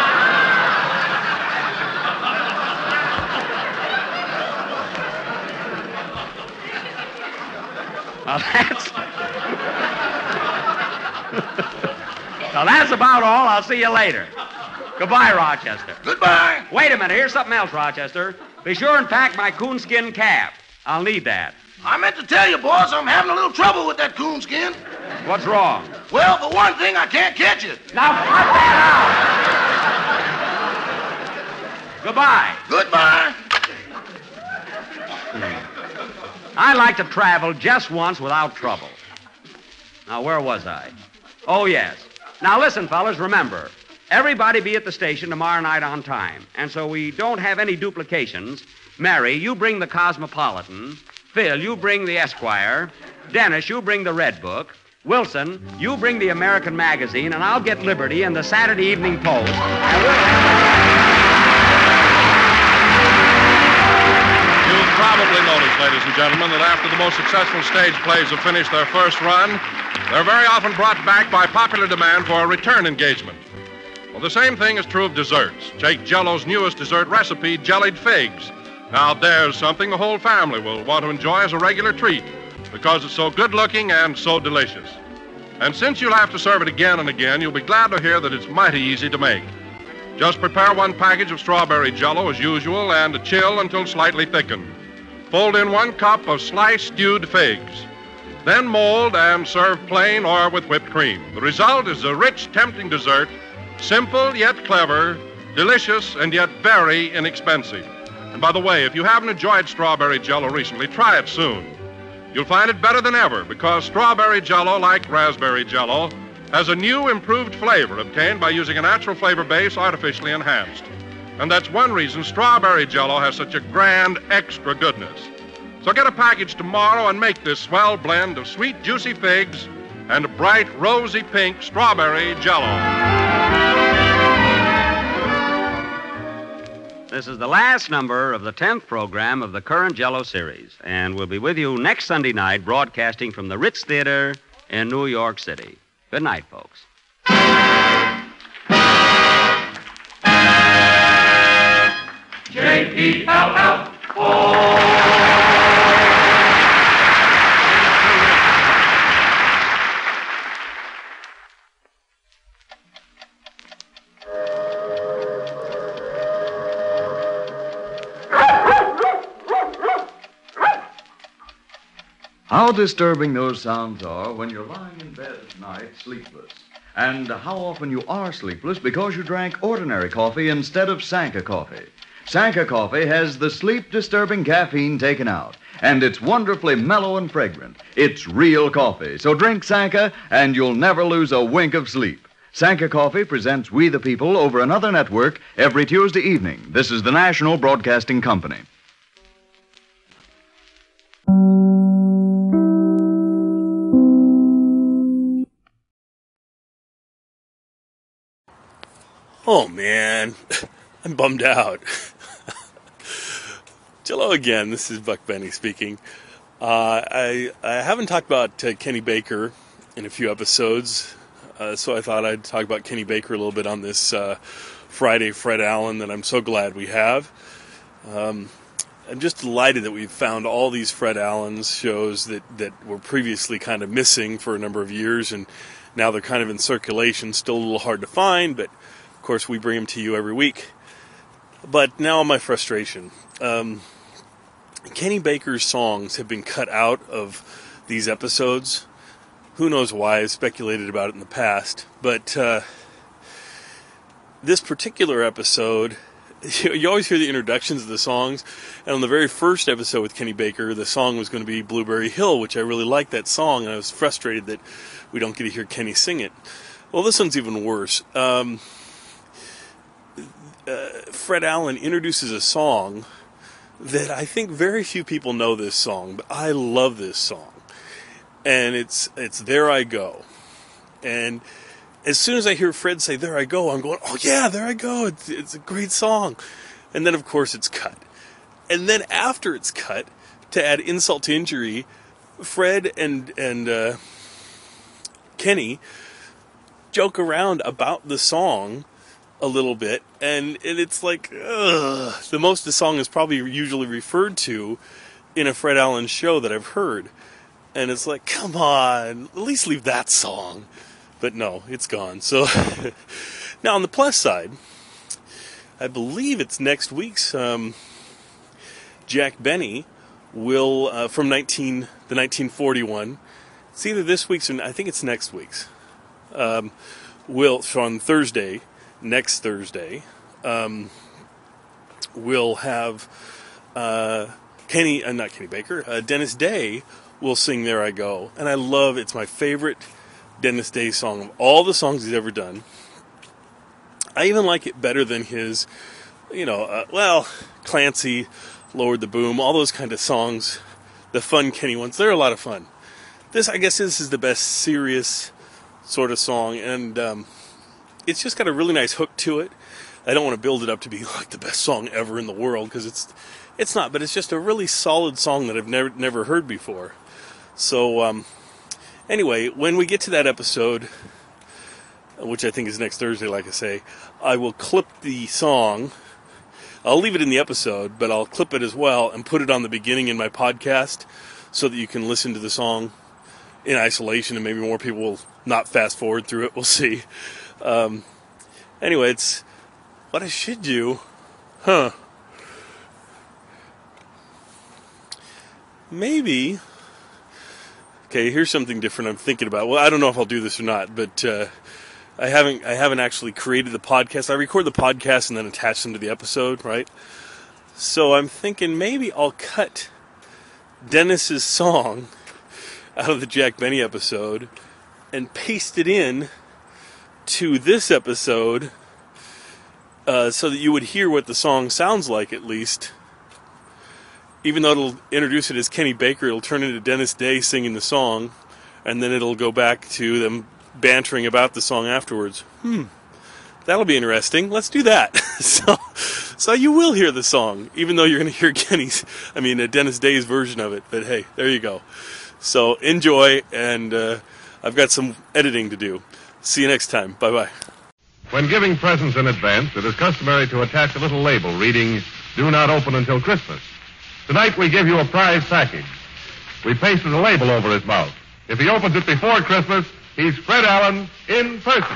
Well, that's about all. I'll see you later. Goodbye, Rochester. Goodbye. Wait a minute. Here's something else, Rochester. Be sure and pack my coonskin cap. I'll need that. I meant to tell you, boss, I'm having a little trouble with that coonskin. What's wrong? Well, for one thing, I can't catch it. Now, cut that out. Goodbye. Goodbye. I like to travel just once without trouble. Now, where was I? Oh, yes. Now, listen, fellas, remember, everybody be at the station tomorrow night on time. And so we don't have any duplications. Mary, you bring the Cosmopolitan. Phil, you bring the Esquire. Dennis, you bring the Red Book. Wilson, you bring the American Magazine, and I'll get Liberty and the Saturday Evening Post. And we'll You've probably noticed, ladies and gentlemen, that after the most successful stage plays have finished their first run, they're very often brought back by popular demand for a return engagement. Well, the same thing is true of desserts. Take Jell-O's newest dessert recipe, jellied figs. Now, there's something the whole family will want to enjoy as a regular treat because it's so good-looking and so delicious. And since you'll have to serve it again and again, you'll be glad to hear that it's mighty easy to make. Just prepare one package of strawberry Jell-O as usual and chill until slightly thickened. Fold in 1 cup of sliced stewed figs. Then mold and serve plain or with whipped cream. The result is a rich, tempting dessert, simple yet clever, delicious and yet very inexpensive. And by the way, if you haven't enjoyed strawberry Jell-O recently, try it soon. You'll find it better than ever because strawberry Jell-O, like raspberry Jell-O, has a new improved flavor obtained by using a natural flavor base artificially enhanced. And that's one reason strawberry Jell-O has such a grand extra goodness. So get a package tomorrow and make this swell blend of sweet, juicy figs and bright, rosy pink strawberry Jell-O. This is the last number of the 10th program of the current Jell-O series, and we'll be with you next Sunday night broadcasting from the Ritz Theater in New York City. Good night, folks. Jell-O. How disturbing those sounds are when you're lying in bed at night sleepless. And how often you are sleepless because you drank ordinary coffee instead of Sanka coffee. Sanka coffee has the sleep-disturbing caffeine taken out, and it's wonderfully mellow and fragrant. It's real coffee, so drink Sanka and you'll never lose a wink of sleep. Sanka Coffee presents We the People over another network every Tuesday evening. This is the National Broadcasting Company. Oh, man. I'm bummed out. Hello again. This is Buck Benny speaking. I haven't talked about Kenny Baker in a few episodes, so I thought I'd talk about Kenny Baker a little bit on this Friday Fred Allen that I'm so glad we have. I'm just delighted that we've found all these Fred Allen shows that were previously kind of missing for a number of years, and now they're kind of in circulation. Still a little hard to find, but of course we bring them to you every week. But now my frustration. Kenny Baker's songs have been cut out of these episodes. Who knows why? I've speculated about it in the past. But this particular episode, you always hear the introductions of the songs. And on the very first episode with Kenny Baker, the song was going to be Blueberry Hill, which I really liked that song. And I was frustrated that we don't get to hear Kenny sing it. Well, this one's even worse. Fred Allen introduces a song that I think very few people know this song, but I love this song. And it's There I Go. And as soon as I hear Fred say There I Go, I'm going, oh yeah, there I go. It's a great song. And then of course it's cut. And then after it's cut, to add insult to injury, Fred and Kenny joke around about the song a little bit, and it's like, ugh. The most the song is probably usually referred to in a Fred Allen show that I've heard. And it's like, come on, at least leave that song. But no, it's gone. So, now on the plus side, I believe it's next week's Jack Benny will, from the 1941, it's either this week's or I think it's next week's, will, on Thursday, next Thursday, we'll have not Kenny Baker, Dennis Day will sing There I Go. And I love, it's my favorite Dennis Day song of all the songs he's ever done. I even like it better than his, Clancy, Lowered the Boom, all those kind of songs, the fun Kenny ones. They're a lot of fun. I guess this is the best serious sort of song, and it's just got a really nice hook to it. I don't want to build it up to be like the best song ever in the world, because it's not, but it's just a really solid song that I've never heard before. So, anyway, when we get to that episode, which I think is next Thursday, like I say, I will clip the song. I'll leave it in the episode, but I'll clip it as well and put it on the beginning in my podcast so that you can listen to the song in isolation, and maybe more people will not fast forward through it. We'll see. Anyway, it's what I should do. Maybe. Okay, here's something different I'm thinking about. Well, I don't know if I'll do this or not, but I haven't actually created the podcast. I record the podcast and then attach them to the episode, right? So I'm thinking maybe I'll cut Dennis's song out of the Jack Benny episode and paste it in to this episode so that you would hear what the song sounds like, at least. Even though it'll introduce it as Kenny Baker, it'll turn into Dennis Day singing the song, and then it'll go back to them bantering about the song afterwards. That'll be interesting. Let's do that. So you will hear the song, even though you're going to hear Dennis Day's version of it. But hey, there you go. So enjoy, and I've got some editing to do. See you next time. Bye-bye. When giving presents in advance, it is customary to attach a little label reading, "Do not open until Christmas." Tonight we give you a prize package. We pasted a label over his mouth. If he opens it before Christmas, he's Fred Allen in person.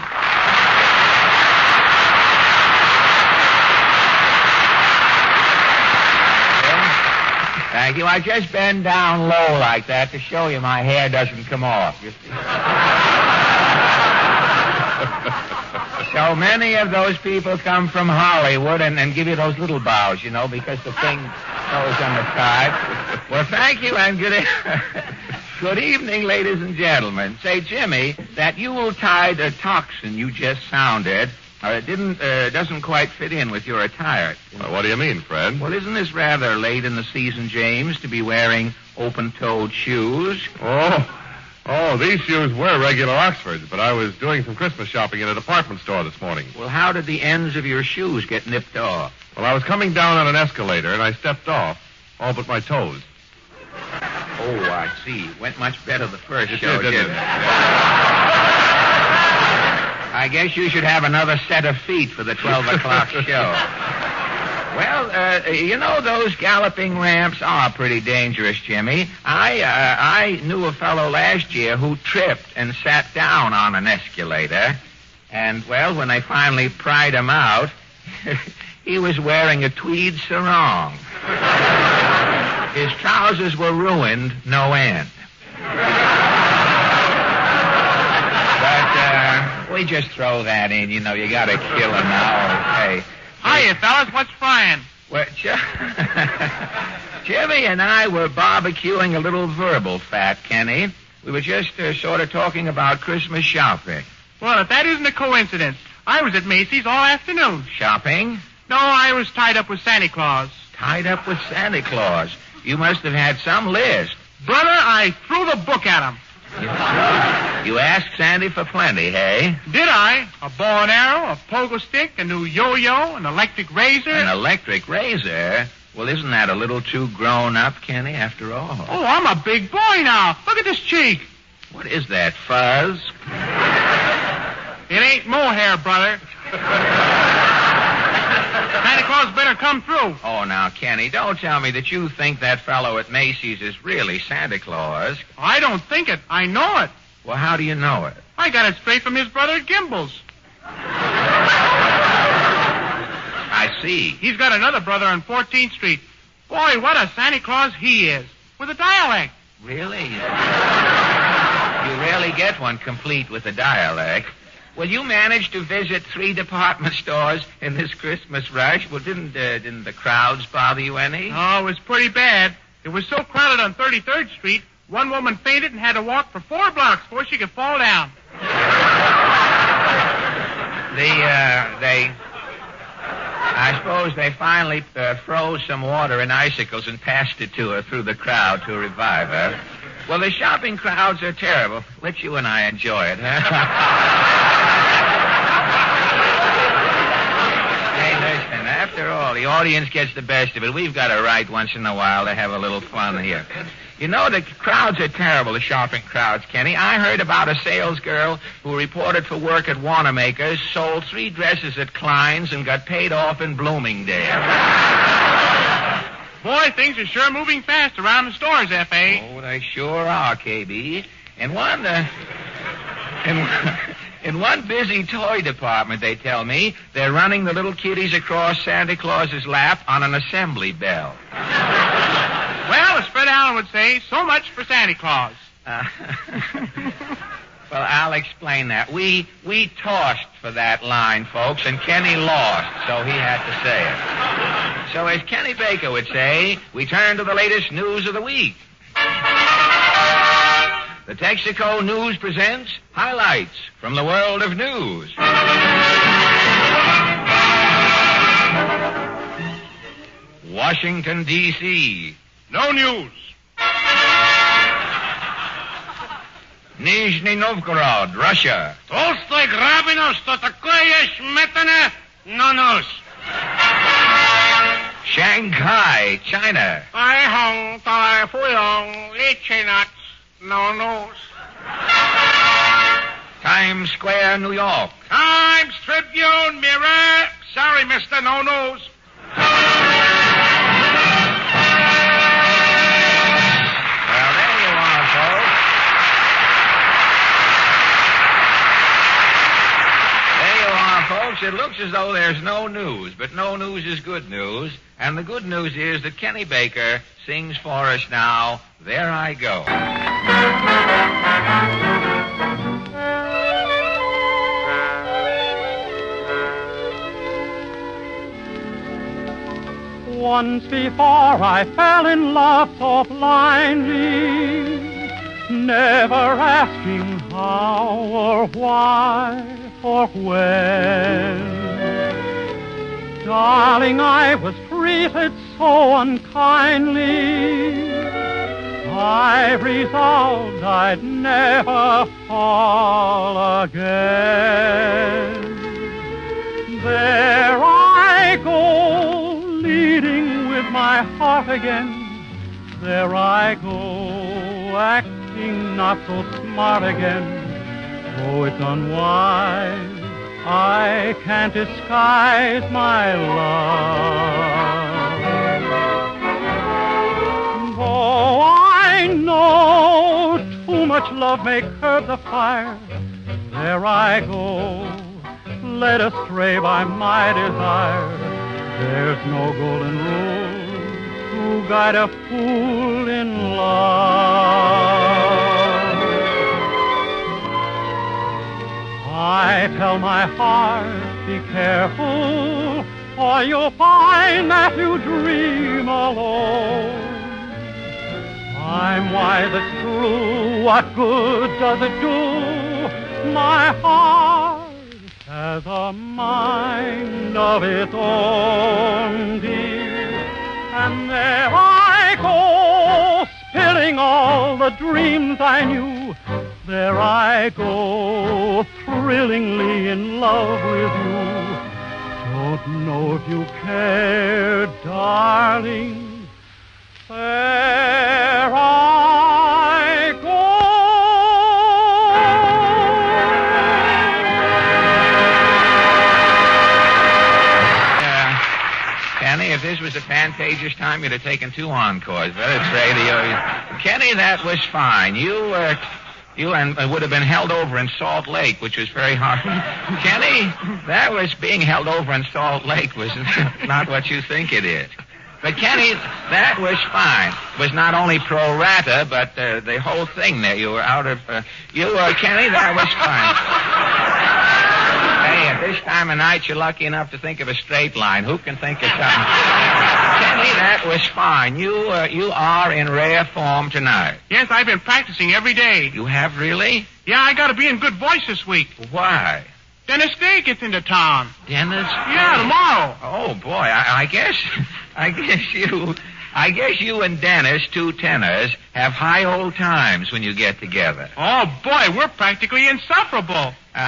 Thank you. I just bend down low like that to show you my hair doesn't come off. You see. So many of those people come from Hollywood and give you those little bows, because the thing goes on the card. Well, thank you, and good. Good evening, ladies and gentlemen. Say, Jimmy, that Yuletide toxin you just sounded doesn't quite fit in with your attire. Well, what do you mean, Fred? Well, isn't this rather late in the season, James, to be wearing open-toed shoes? Oh, these shoes were regular Oxfords, but I was doing some Christmas shopping in a department store this morning. Well, how did the ends of your shoes get nipped off? Well, I was coming down on an escalator, and I stepped off, all but my toes. Oh, I see. Went much better the first show, didn't didn't it? I guess you should have another set of feet for the 12 o'clock show. Well, those galloping ramps are pretty dangerous, Jimmy. I knew a fellow last year who tripped and sat down on an escalator. And, well, when they finally pried him out, he was wearing a tweed sarong. His trousers were ruined, no end. But we just throw that in. You gotta kill him now, okay? Hiya, fellas. What's frying? Well, Jimmy and I were barbecuing a little verbal fat, Kenny. We were just sort of talking about Christmas shopping. Well, if that isn't a coincidence, I was at Macy's all afternoon. Shopping? No, I was tied up with Santa Claus. Tied up with Santa Claus? You must have had some list. Brother, I threw the book at him. You asked Sandy for plenty, hey? Did I? A bow and arrow, a pogo stick, a new yo-yo, an electric razor. An electric razor? Well, isn't that a little too grown up, Kenny, after all? Oh, I'm a big boy now. Look at this cheek. What is that, fuzz? It ain't mohair, brother. Santa Claus better come through. Oh, now, Kenny, don't tell me that you think that fellow at Macy's is really Santa Claus. I don't think it. I know it. Well, how do you know it? I got it straight from his brother Gimbel's. I see. He's got another brother on 14th Street. Boy, what a Santa Claus he is. With a dialect. Really? You rarely get one complete with a dialect. Well, you managed to visit 3 department stores in this Christmas rush. Well, didn't the crowds bother you any? Oh, it was pretty bad. It was so crowded on 33rd Street, one woman fainted and had to walk for 4 blocks before she could fall down. I suppose they finally froze some water in icicles and passed it to her through the crowd to revive her. Well, the shopping crowds are terrible. Let you and I enjoy it, huh? Hey, listen, after all, the audience gets the best of it. We've got a right once in a while to have a little fun here. You know, the crowds are terrible, the shopping crowds, Kenny. I heard about a salesgirl who reported for work at Wanamaker's, sold 3 dresses at Klein's, and got paid off in Bloomingdale. Boy, things are sure moving fast around the stores, F.A. Oh, they sure are, KB. In one busy toy department, they tell me, they're running the little kiddies across Santa Claus's lap on an assembly bell. Well, as Fred Allen would say, so much for Santa Claus. Well, I'll explain that. We tossed for that line, folks, and Kenny lost, so he had to say it. So as Kenny Baker would say, we turn to the latest news of the week. The Texaco News presents highlights from the world of news. Washington, D.C. No news. Nizhny Novgorod, Russia. Tolstoy Grabinos, to такое сметана, no news. Shanghai, China. Tai Hong, Tai Fuyong, Lychee nuts, no news. Times Square, New York. Times Tribune, Mirror. Sorry, Mr. No News. Well, there you are, folks. There you are, folks. It looks as though there's no news, but no news is good news. And the good news is that Kenny Baker sings for us now, There I Go. Once before I fell in love so blindly, never asking how or why or when. Darling, I was treated so unkindly. I resolved I'd never fall again. There I go, leading with my heart again. There I go, acting not so smart again. Oh, it's unwise, I can't disguise my love. Oh, I know too much love may curb the fire. There I go, led astray by my desire. There's no golden rule to guide a fool in love. I tell my heart, be careful, or you'll find that you dream alone. I'm wise, it's true, what good does it do? My heart has a mind of its own, dear. And there I go, spilling all the dreams I knew. There I go, thrillingly in love with you. Don't know if you care, darling. There I go. Kenny, if this was a Pantages time, you'd have taken 2 encores. Better say to you, Kenny, that was fine. You would have been held over in Salt Lake, which was very hard. Kenny, that was being held over in Salt Lake was not what you think it is. But Kenny, that was fine. It was not only pro rata, but the whole thing there. You were out of... Kenny, that was fine. Hey, at this time of night, you're lucky enough to think of a straight line. Who can think of something? Kenny, that was fine. You are in rare form tonight. Yes, I've been practicing every day. You have, really? Yeah, I got to be in good voice this week. Why? Dennis Day gets into town. Dennis? Yeah, tomorrow. Oh, boy, I guess you and Dennis, 2 tenors, have high old times when you get together. Oh, boy, we're practically insufferable.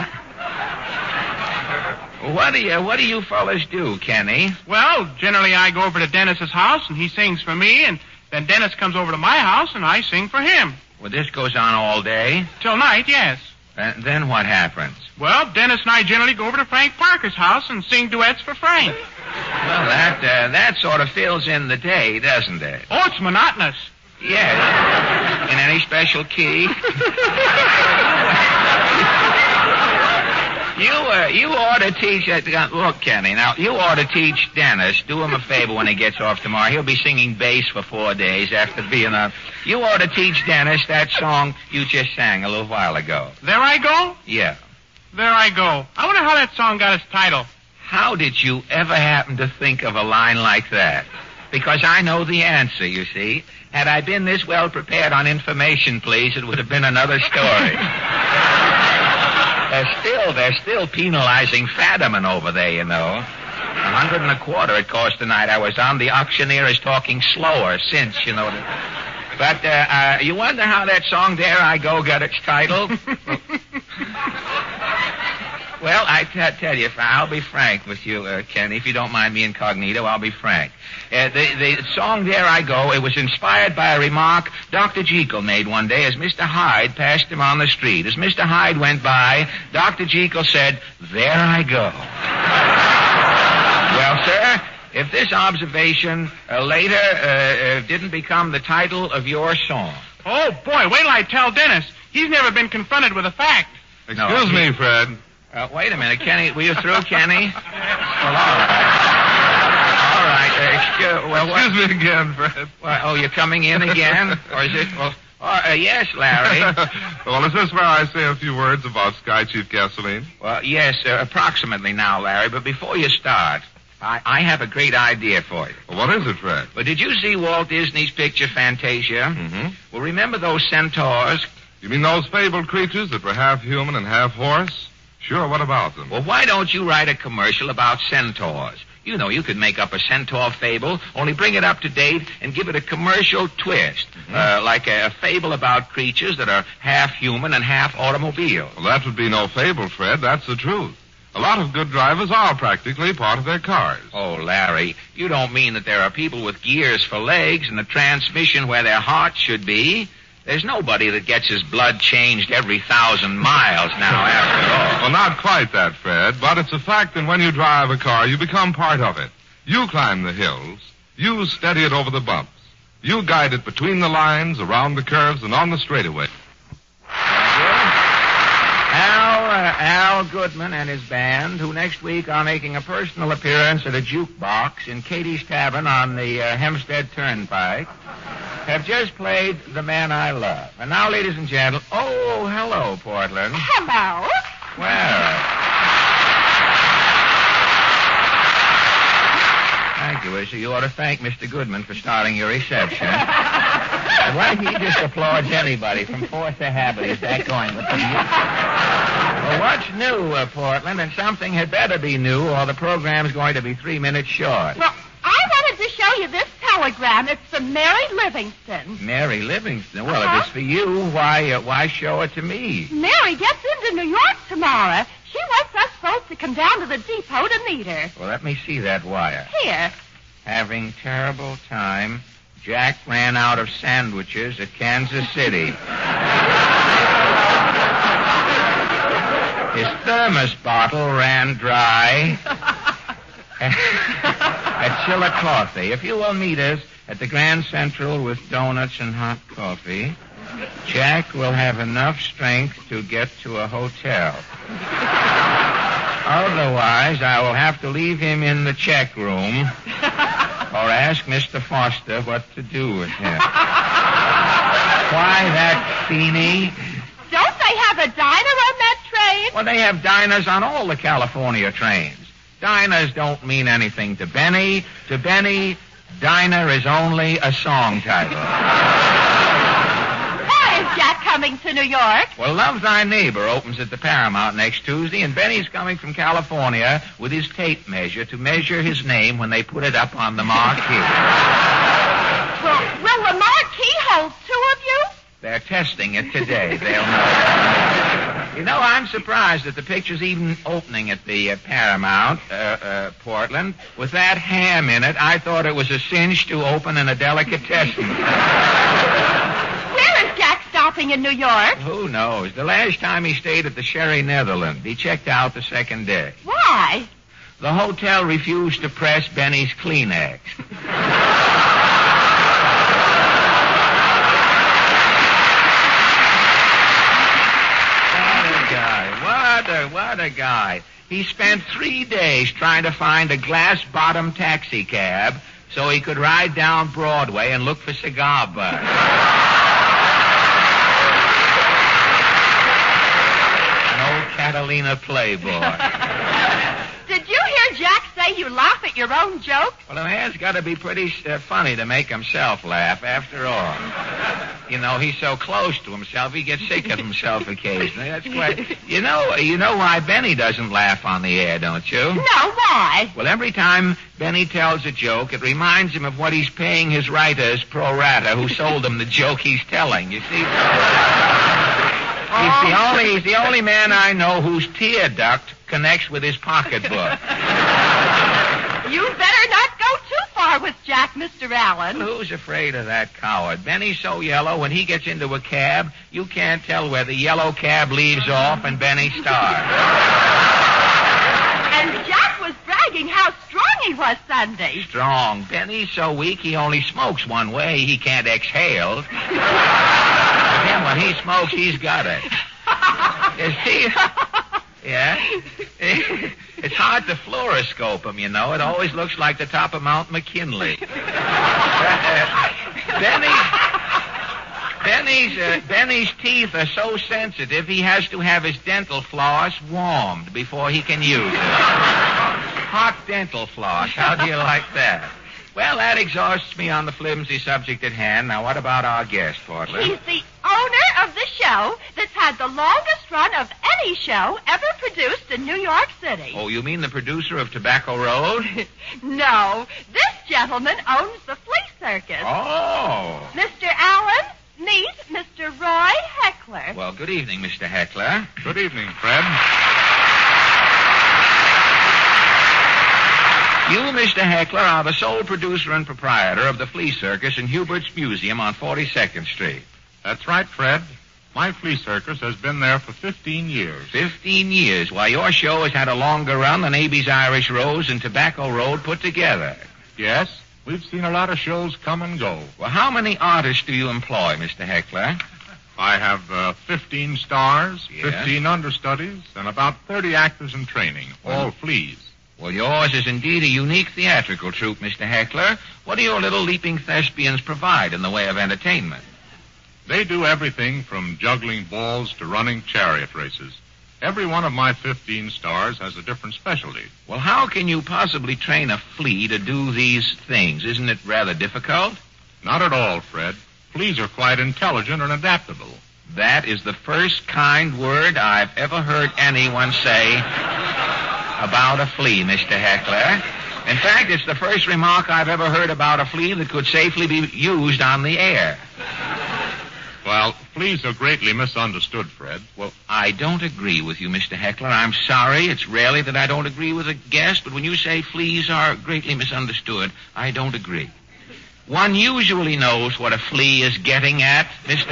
What do you fellas do, Kenny? Well, generally I go over to Dennis's house and he sings for me, and then Dennis comes over to my house and I sing for him. Well, this goes on all day? Till night, yes. Then what happens? Well, Dennis and I generally go over to Frank Parker's house and sing duets for Frank. Well, that sort of fills in the day, doesn't it? Oh, it's monotonous. Yes. In any special key? You ought to teach... look, Kenny, now, you ought to teach Dennis. Do him a favor when he gets off tomorrow. He'll be singing bass for 4 days after being on... You ought to teach Dennis that song you just sang a little while ago. There I Go? Yeah. There I Go. I wonder how that song got its title. How did you ever happen to think of a line like that? Because I know the answer, you see. Had I been this well prepared on information, please, it would have been another story. They're still penalizing Fadiman over there, you know. $125 it cost tonight. I was on. The auctioneer is talking slower since, you know. But you wonder how that song, There I Go, got its title? Well, I tell you, I'll be frank with you, Kenny. If you don't mind me incognito, I'll be frank. The song There I Go, it was inspired by a remark Dr. Jekyll made one day as Mr. Hyde passed him on the street. As Mr. Hyde went by, Dr. Jekyll said, There I go. Well, sir, if this observation later didn't become the title of your song. Oh, boy, wait till I tell Dennis. He's never been confronted with a fact. Excuse me, Fred. Wait a minute, Kenny. Were you through, Kenny? Well, all right. All right. Excuse me again, Fred. Well, you're coming in again? Or is it... Well, yes, Larry. Well, is this where I say a few words about Sky Chief gasoline? Well, yes, approximately now, Larry. But before you start, I have a great idea for you. Well, what is it, Fred? Well, did you see Walt Disney's picture, Fantasia? Mm-hmm. Well, remember those centaurs? You mean those fabled creatures that were half human and half horse? Sure, what about them? Well, why don't you write a commercial about centaurs? You know, you could make up a centaur fable, only bring it up to date and give it a commercial twist. Like a fable about creatures that are half human and half automobile. Well, that would be no fable, Fred. That's the truth. A lot of good drivers are practically part of their cars. Oh, Larry, you don't mean that there are people with gears for legs and a transmission where their heart should be? There's nobody that gets his blood changed every 1,000 miles now, after all. Well, not quite that, Fred, but it's a fact that when you drive a car, you become part of it. You climb the hills. You steady it over the bumps. You guide it between the lines, around the curves, and on the straightaway. Al Goodman and his band, who next week are making a personal appearance at a jukebox in Katie's Tavern on the Hempstead Turnpike, have just played The Man I Love. And now, ladies and gentlemen, oh, hello, Portland. Hello. Well, thank you, Issa. You ought to thank Mr. Goodman for starting your reception. Why he just applauds anybody from force of habit. Is that going with you? Well, what's new, Portland? And something had better be new, or the program's going to be 3 minutes short. Well, I wanted to show you this telegram. It's from Mary Livingston. Mary Livingston? Well, if it's for you, why show it to me? Mary gets into New York tomorrow. She wants us both to come down to the depot to meet her. Well, let me see that wire. Here. Having terrible time, Jack ran out of sandwiches at Kansas City. His thermos bottle ran dry at Chillicothe. If you will meet us at the Grand Central with donuts and hot coffee, Jack will have enough strength to get to a hotel. Otherwise, I will have to leave him in the check room or ask Mr. Foster what to do with him. Why, that Feeney? Don't they have a diner on that train? Well, they have diners on all the California trains. Diners don't mean anything to Benny. To Benny, diner is only a song title. Why is Jack coming to New York? Well, Love Thy Neighbor opens at the Paramount next Tuesday, and Benny's coming from California with his tape measure to measure his name when they put it up on the marquee. Well, will the marquee hold two of you? They're testing it today. They'll know. You know, I'm surprised that the picture's even opening at the Paramount, Portland. With that ham in it, I thought it was a cinch to open in a delicatessen. Where is Jack stopping in New York? Who knows? The last time he stayed at the Sherry Netherland, he checked out the second day. Why? The hotel refused to press Benny's Kleenex. What a guy. He spent 3 days trying to find a glass-bottom taxi cab so he could ride down Broadway and look for cigar butts. An old Catalina Playboy. Did you hear Jack say you laugh at your own joke? Well, a man's got to be pretty funny to make himself laugh, after all. You know, he's so close to himself, he gets sick of himself occasionally. That's quite... You know why Benny doesn't laugh on the air, don't you? No, why? Well, every time Benny tells a joke, it reminds him of what he's paying his writers pro rata who sold him the joke he's telling. You see? He's the only man I know whose tear duct connects with his pocketbook. You better not go too far with Jack, Mr. Allen. Who's afraid of that coward? Benny's so yellow, when he gets into a cab, you can't tell where the yellow cab leaves off and Benny starts. And Jack was bragging how strong he was Sunday. Strong. Benny's so weak he only smokes one way. He can't exhale. But then when he smokes, he's got it. You see? Yeah? It's hard to fluoroscope him, you know. It always looks like the top of Mount McKinley. Benny's teeth are so sensitive, he has to have his dental floss warmed before he can use it. Hot dental floss. How do you like that? Well, that exhausts me on the flimsy subject at hand. Now, what about our guest, Portland? He's the owner of the show that's had the longest run of any show ever produced in New York City. Oh, you mean the producer of Tobacco Road? No, this gentleman owns the Flea Circus. Oh. Mr. Allen, meet Mr. Roy Heckler. Well, good evening, Mr. Heckler. Good evening, Fred. You, Mr. Heckler, are the sole producer and proprietor of the Flea Circus in Hubert's Museum on 42nd Street. That's right, Fred. My flea circus has been there for 15 years. 15 years? Why, your show has had a longer run than A.B.'s Irish Rose and Tobacco Road put together. Yes, we've seen a lot of shows come and go. Well, how many artists do you employ, Mr. Heckler? I have 15 stars, Yes. 15 understudies, and about 30 actors in training, all fleas. Well, yours is indeed a unique theatrical troupe, Mr. Heckler. What do your little leaping thespians provide in the way of entertainment? They do everything from juggling balls to running chariot races. Every one of my 15 stars has a different specialty. Well, how can you possibly train a flea to do these things? Isn't it rather difficult? Not at all, Fred. Fleas are quite intelligent and adaptable. That is the first kind word I've ever heard anyone say about a flea, Mr. Heckler. In fact, it's the first remark I've ever heard about a flea that could safely be used on the air. Well, fleas are greatly misunderstood, Fred. Well, I don't agree with you, Mr. Heckler. I'm sorry. It's rarely that I don't agree with a guest, but when you say fleas are greatly misunderstood, I don't agree. One usually knows what a flea is getting at, Mr.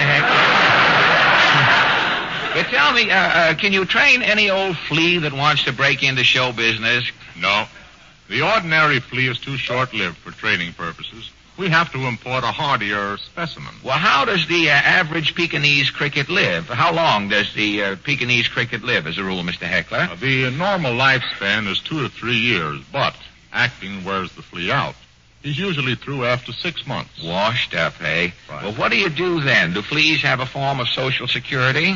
Heckler. But tell me, can you train any old flea that wants to break into show business? No. The ordinary flea is too short-lived for training purposes. We have to import a hardier specimen. Well, how does the average Pekingese cricket live? How long does the Pekingese cricket live, as a rule, Mr. Heckler? The normal lifespan is 2 to 3 years, but acting wears the flea out. He's usually through after 6 months. Washed up, eh? Right. Well, what do you do then? Do fleas have a form of social security?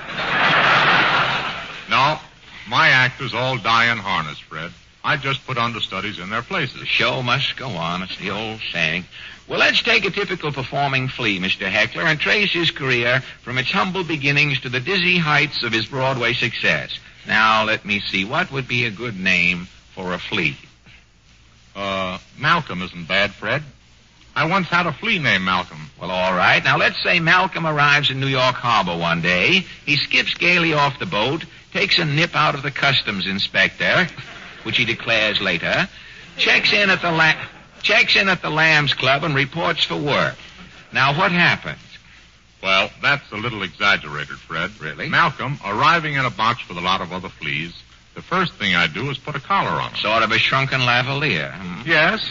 No, my actors all die in harness, Fred. I just put understudies in their places. The show must go on. It's the old saying. Well, let's take a typical performing flea, Mr. Heckler, and trace his career from its humble beginnings to the dizzy heights of his Broadway success. Now, let me see. What would be a good name for a flea? Malcolm isn't bad, Fred. I once had a flea named Malcolm. Well, all right. Now, let's say Malcolm arrives in New York Harbor one day. He skips gaily off the boat, takes a nip out of the customs inspector, which he declares later, checks in at the Lambs Club and reports for work. Now, what happens? Well, that's a little exaggerated, Fred. Really? Malcolm, arriving in a box with a lot of other fleas, the first thing I do is put a collar on him. Sort of a shrunken lavalier. Yes.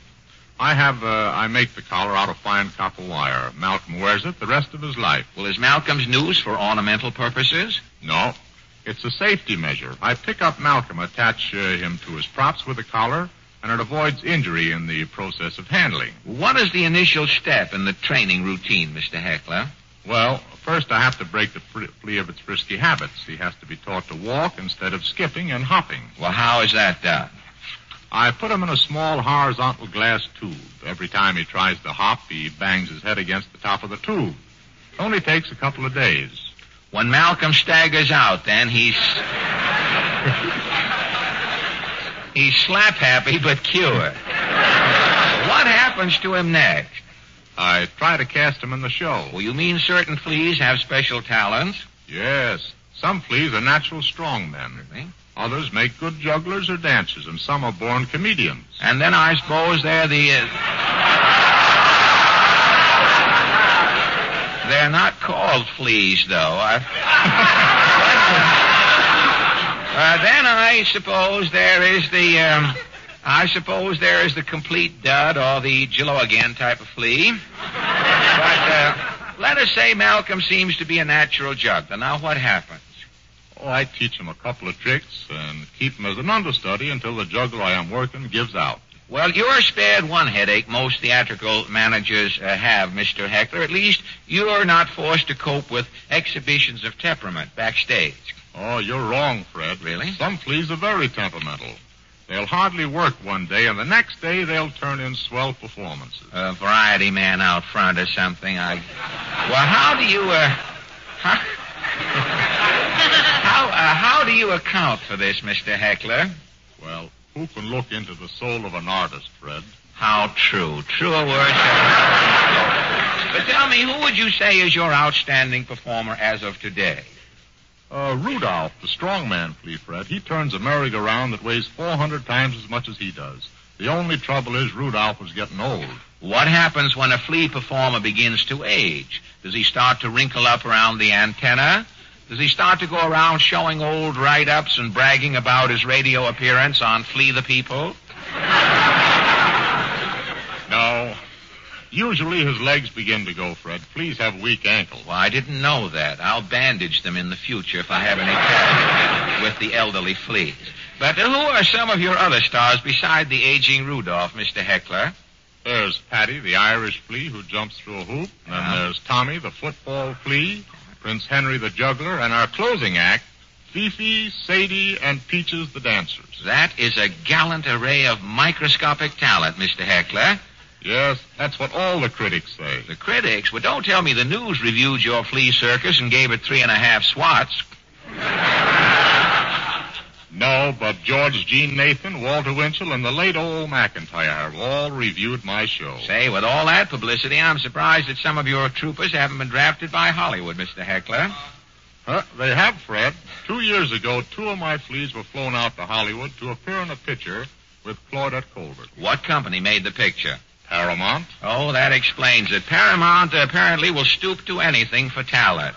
I make the collar out of fine copper wire. Malcolm wears it the rest of his life. Well, is Malcolm's noose for ornamental purposes? No. It's a safety measure. I pick up Malcolm, attach him to his props with a collar, and it avoids injury in the process of handling. What is the initial step in the training routine, Mr. Heckler? Well, first I have to break the flea of its frisky habits. He has to be taught to walk instead of skipping and hopping. Well, how is that done? I put him in a small horizontal glass tube. Every time he tries to hop, he bangs his head against the top of the tube. It only takes a couple of days. When Malcolm staggers out, then he's slap happy but cured. What happens to him next? I try to cast him in the show. Well, you mean certain fleas have special talents? Yes. Some fleas are natural strongmen. Really? Others make good jugglers or dancers, and some are born comedians. And then I suppose they're they're not called fleas, though. Then I suppose there is the complete dud or the Jell-O again type of flea. But let us say Malcolm seems to be a natural juggler. Now what happens? Oh, I teach him a couple of tricks and keep him as an understudy until the juggler I am working gives out. Well, you're spared one headache most theatrical managers have, Mr. Heckler. At least you're not forced to cope with exhibitions of temperament backstage. Oh, you're wrong, Fred. Really? Some fleas are very temperamental. They'll hardly work one day, and the next day they'll turn in swell performances. A variety man out front or something. Well, How do you account for this, Mr. Heckler? Well, who can look into the soul of an artist, Fred? How true. Truer words. But tell me, who would you say is your outstanding performer as of today? Rudolph, the strongman flea, Fred. He turns a merry-go-round that weighs 400 times as much as he does. The only trouble is Rudolph is getting old. What happens when a flea performer begins to age? Does he start to wrinkle up around the antenna? Does he start to go around showing old write-ups and bragging about his radio appearance on Flea the People? No. Usually his legs begin to go, Fred. Fleas have weak ankles. Well, I didn't know that. I'll bandage them in the future if I have any trouble with the elderly fleas. But who are some of your other stars beside the aging Rudolph, Mr. Heckler? There's Patty, the Irish flea who jumps through a hoop. And then there's Tommy, the football flea, Prince Henry, the juggler, and our closing act, Fifi, Sadie, and Peaches, the dancers. That is a gallant array of microscopic talent, Mr. Heckler. Yes, that's what all the critics say. The critics? Well, don't tell me the news reviewed your flea circus and gave it 3.5 swats. No, but George Jean Nathan, Walter Winchell, and the late old McIntyre have all reviewed my show. Say, with all that publicity, I'm surprised that some of your troopers haven't been drafted by Hollywood, Mr. Heckler. They have, Fred. 2 years ago, 2 of my fleas were flown out to Hollywood to appear in a picture with Claudette Colbert. What company made the picture? Paramount. Oh, that explains it. Paramount apparently will stoop to anything for talent.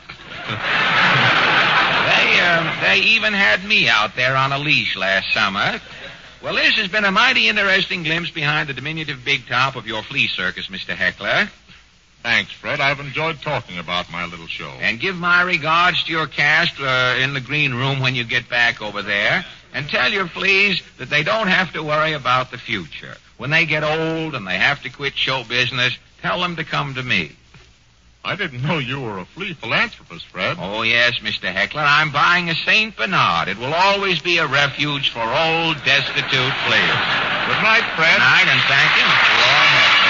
They even had me out there on a leash last summer. Well, this has been a mighty interesting glimpse behind the diminutive big top of your flea circus, Mr. Heckler. Thanks, Fred. I've enjoyed talking about my little show. And give my regards to your cast in the green room when you get back over there. And tell your fleas that they don't have to worry about the future. When they get old and they have to quit show business, tell them to come to me. I didn't know you were a flea philanthropist, Fred. Oh, yes, Mr. Heckler. I'm buying a St. Bernard. It will always be a refuge for old, destitute fleas. Good night, Fred. Good night, and thank you, Mr. Warren Heckler.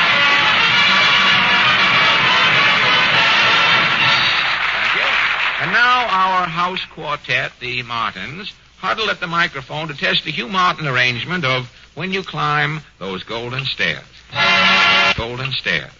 Thank you. And now our house quartet, the Martins, huddle at the microphone to test the Hugh Martin arrangement of When You Climb Those Golden Stairs. Golden Stairs.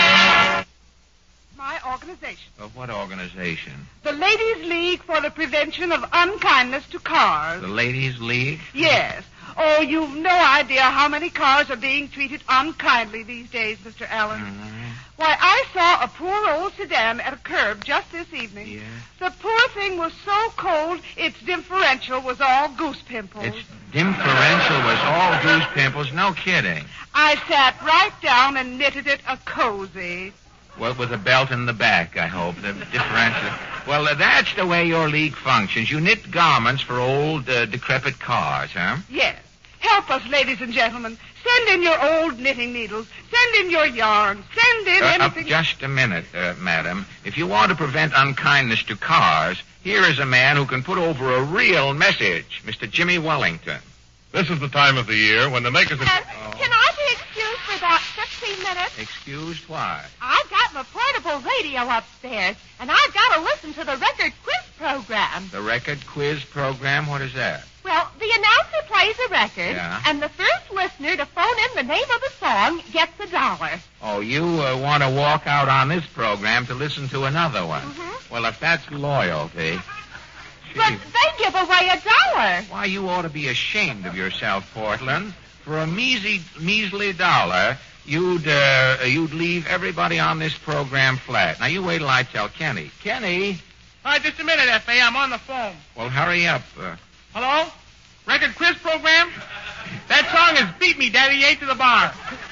My organization. Of what organization? The Ladies' League for the Prevention of Unkindness to Cars. The Ladies' League? Yes. Oh, you've no idea how many cars are being treated unkindly these days, Mr. Allen. Why, I saw a poor old sedan at a curb just this evening. Yeah. The poor thing was so cold, its differential was all goose pimples. Its differential was all goose pimples? No kidding. I sat right down and knitted it a cozy. Well, with a belt in the back, I hope. The differential. Well, that's the way your league functions. You knit garments for old, decrepit cars, huh? Yes. Help us, ladies and gentlemen. Send in your old knitting needles. Send in your yarn. Send in anything. Just a minute, madam. If you want to prevent unkindness to cars, here is a man who can put over a real message. Mr. Jimmy Wellington. This is the time of the year when the makers of... Can I be excused for about 15 minutes? Excused? Why? I've got my portable radio upstairs, and I've got to listen to the record quiz program. The record quiz program? What is that? Well, the announcer plays a record, Yeah. and the first listener to phone in the name of the song gets $1. Oh, you want to walk out on this program to listen to another one? Mm-hmm. Well, if that's loyalty... But they give away $1. Why, you ought to be ashamed of yourself, Portland. For a measly $1, you'd leave everybody on this program flat. Now, you wait till I tell Kenny. Kenny? All right, just a minute, F.A. I'm on the phone. Well, hurry up. Hello? Record quiz program? That song has beat me, Daddy A to the bar.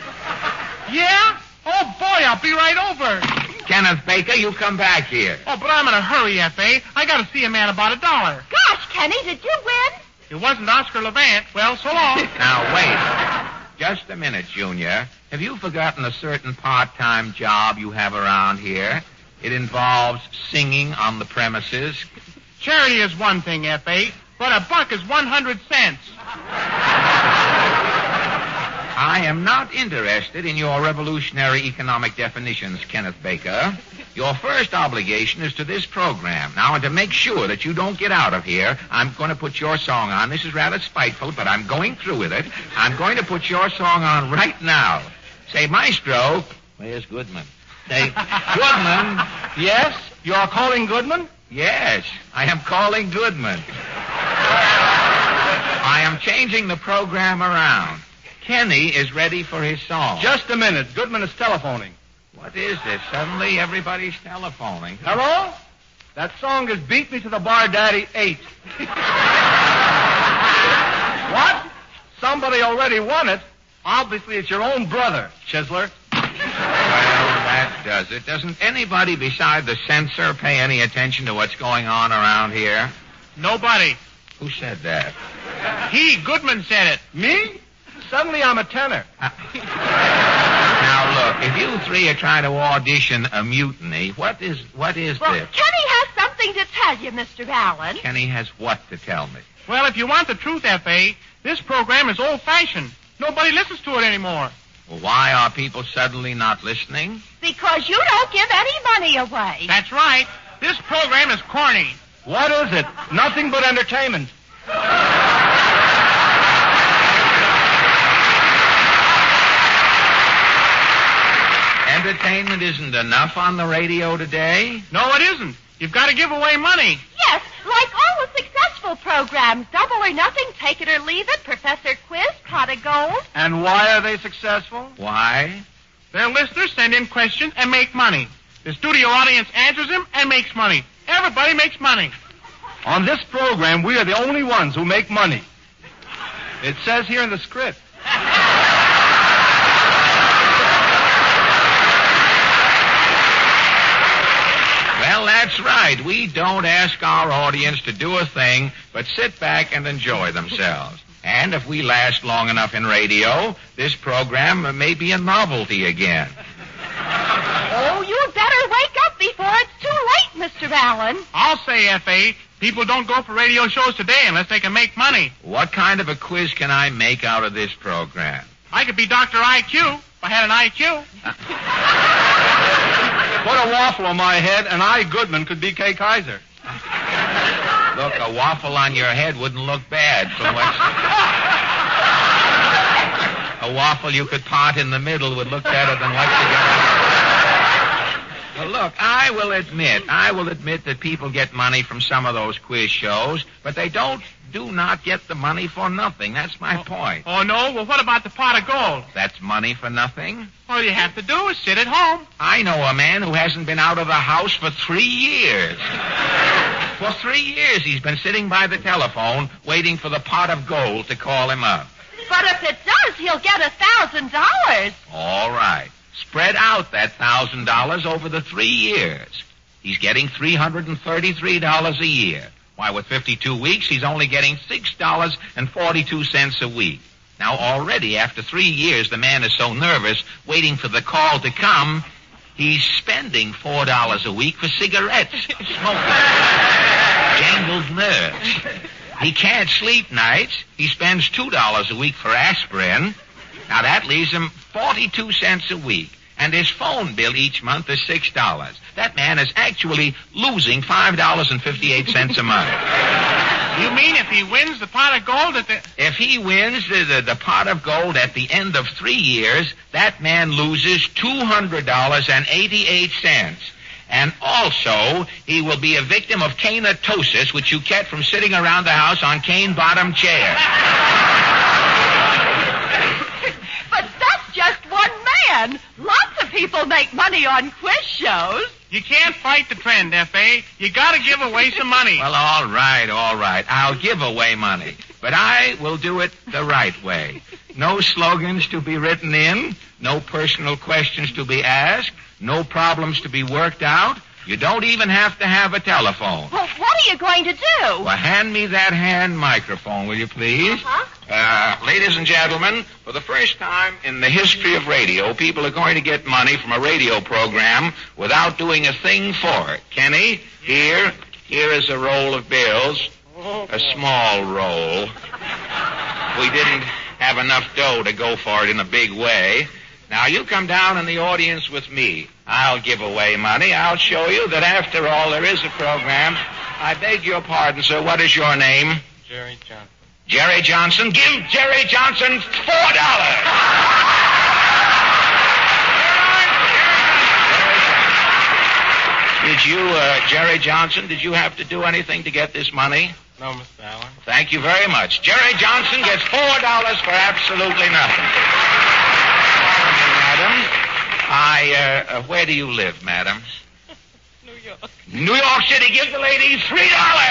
Yeah? Oh, boy, I'll be right over. Kenneth Baker, you come back here. Oh, but I'm in a hurry, F.A. I got to see a man about $1. Gosh, Kenny, did you win? It wasn't Oscar Levant. Well, so long. Now, wait. Just a minute, Junior. Have you forgotten a certain part-time job you have around here? It involves singing on the premises. Charity is one thing, F.A., but $1 is 100 cents. I am not interested in your revolutionary economic definitions, Kenneth Baker. Your first obligation is to this program. Now, and to make sure that you don't get out of here, I'm going to put your song on. This is rather spiteful, but I'm going through with it. I'm going to put your song on right now. Say, Maestro, where's Goodman? Say, Goodman. Yes? You're calling Goodman? Yes, I am calling Goodman. I am changing the program around. Kenny is ready for his song. Just a minute. Goodman is telephoning. What is this? Suddenly everybody's telephoning. Hello? That song is Beat Me to the Bar Daddy 8. What? Somebody already won it. Obviously, it's your own brother, Chisler. Well, that does it. Doesn't anybody beside the censor pay any attention to what's going on around here? Nobody. Who said that? Goodman said it. Me? Suddenly I'm a tenor. Now, look, if you three are trying to audition a mutiny, what is Well, this? Kenny has something to tell you, Mr. Allen. Kenny has what to tell me? Well, if you want the truth, F.A., this program is old-fashioned. Nobody listens to it anymore. Well, why are people suddenly not listening? Because you don't give any money away. That's right. This program is corny. What is it? Nothing but entertainment. Entertainment isn't enough on the radio today? No, it isn't. You've got to give away money. Yes, like all the successful programs. Double or Nothing, Take It or Leave It, Professor Quiz, Pot of Gold. And why are they successful? Why? Their listeners send in questions and make money. The studio audience answers them and makes money. Everybody makes money. On this program, we are the only ones who make money. It says here in the script. Well, that's right. We don't ask our audience to do a thing but sit back and enjoy themselves. And if we last long enough in radio, this program may be a novelty again. Oh, you'd better wake up before it's too late, Mr. Allen. I'll say, F.A., people don't go for radio shows today unless they can make money. What kind of a quiz can I make out of this program? I could be Dr. IQ if I had an IQ. Put a waffle on my head, and I, Goodman, could be Kay Kaiser. Look, a waffle on your head wouldn't look bad from what's... A waffle you could pot in the middle would look better than what's together. Well, look, I will admit that people get money from some of those quiz shows, but they do not get the money for nothing. That's my point. Oh, no? Well, what about the pot of gold? That's money for nothing? All you have to do is sit at home. I know a man who hasn't been out of the house for 3 years. For 3 years he's been sitting by the telephone waiting for the pot of gold to call him up. But if it does, he'll get $1,000. All right. Spread out that $1,000 over the 3 years. He's getting $333 a year. Why, with 52 weeks, he's only getting $6.42 a week. Now, already, after 3 years, the man is so nervous, waiting for the call to come, he's spending $4 a week for cigarettes. Smoking. Jangled nerves. He can't sleep nights. He spends $2 a week for aspirin. Now, that leaves him 42 cents a week. And his phone bill each month is $6. That man is actually losing $5.58 a month. You mean if he wins the pot of gold at the... If he wins the pot of gold at the end of 3 years, that man loses $200.88. And also, he will be a victim of canatosis, which you get from sitting around the house on cane-bottom chairs. But that's just one man. Lots of people make money on quiz shows. You can't fight the trend, F.A. You got to give away some money. Well, all right. I'll give away money. But I will do it the right way. No slogans to be written in. No personal questions to be asked. No problems to be worked out. You don't even have to have a telephone. Well, what are you going to do? Well, hand me that hand microphone, will you please? Ladies and gentlemen, for the first time in the history of radio, people are going to get money from a radio program without doing a thing for it. Kenny, here is a roll of bills. A small roll. have enough dough to go for it in a big way. Now, you come down in the audience with me. I'll give away money. I'll show you that after all, there is a program. I beg your pardon, sir. What is your name? Jerry Johnson. Jerry Johnson. Give Jerry Johnson $4. Did you, Jerry Johnson, did you have to do anything to get this money? No, Mr. Allen. Thank you very much. Jerry Johnson gets $4 for absolutely nothing. Madam, where do you live, madam? New York. New York City. Give the lady $3.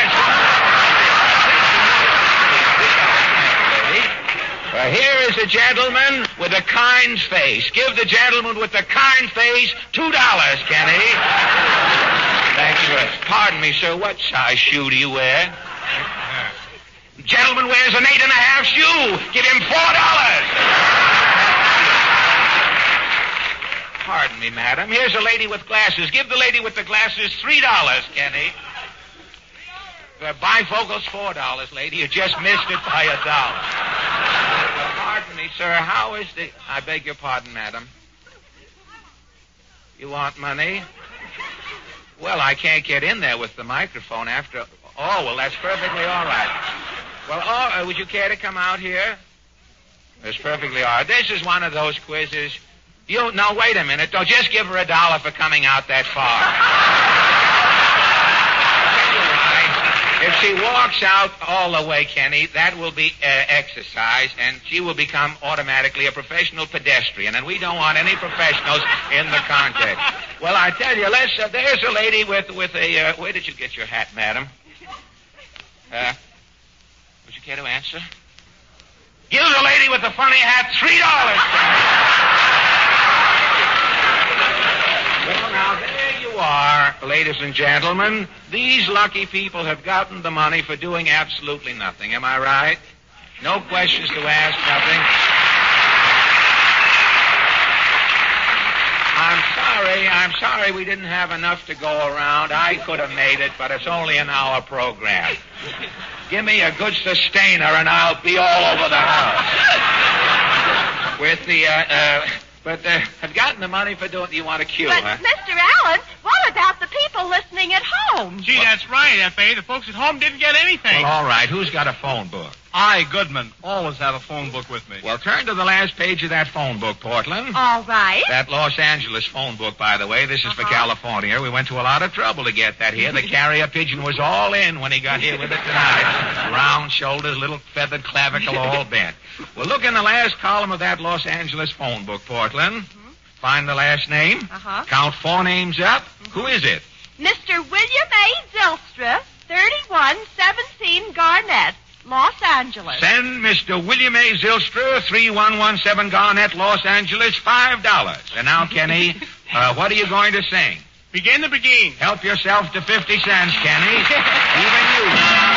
Here is a gentleman with a kind face. Give the gentleman with the kind face $2, Kenny. Thank you. Pardon me, sir. What size shoe do you wear? Gentleman wears an 8.5 shoe. Give him $4. Pardon me, madam. Here's a lady with glasses. Give the lady with the glasses $3, Kenny. Bifocals $4, lady. You just missed it by $1. Pardon me, sir. How is the... I beg your pardon, madam. You want money? Well, I can't get in there with the microphone after... Oh, well, that's perfectly all right. Well, would you care to come out here? That's perfectly all right. This is one of those quizzes... No, wait a minute. Don't just give her $1 for coming out that far. If she walks out all the way, Kenny, that will be exercise, and she will become automatically a professional pedestrian, and we don't want any professionals in the contest. Well, I tell you, there's a lady with a... where did you get your hat, madam? Would you care to answer? Give the lady with the funny hat $3. Well, now, there you are, ladies and gentlemen. These lucky people have gotten the money for doing absolutely nothing. Am I right? No questions to ask, nothing. I'm sorry we didn't have enough to go around. I could have made it, but it's only an hour program. Give me a good sustainer and I'll be all over the house. With the, I've gotten the money for doing... You want a cue, But, huh? Mr. Allen, what about the people listening at home? Gee, that's right, F.A. The folks at home didn't get anything. Well, all right. Who's got a phone book? I, Goodman, always have a phone book with me. Well, turn to the last page of that phone book, Portland. All right. That Los Angeles phone book, by the way. This is for California. We went to a lot of trouble to get that here. The carrier pigeon was all in when he got here with it tonight. Round shoulders, little feathered clavicle, all bent. Well, look in the last column of that Los Angeles phone book, Portland. Find the last name. Count 4 names up. Who is it? Mr. William A. Zylstra, 3117 Garnett, Los Angeles. Send Mr. William A. Zylstra, 3117 Garnett, Los Angeles, $5. And now, Kenny, what are you going to sing? Begin the begin. Help yourself to 50 cents, Kenny. Even you.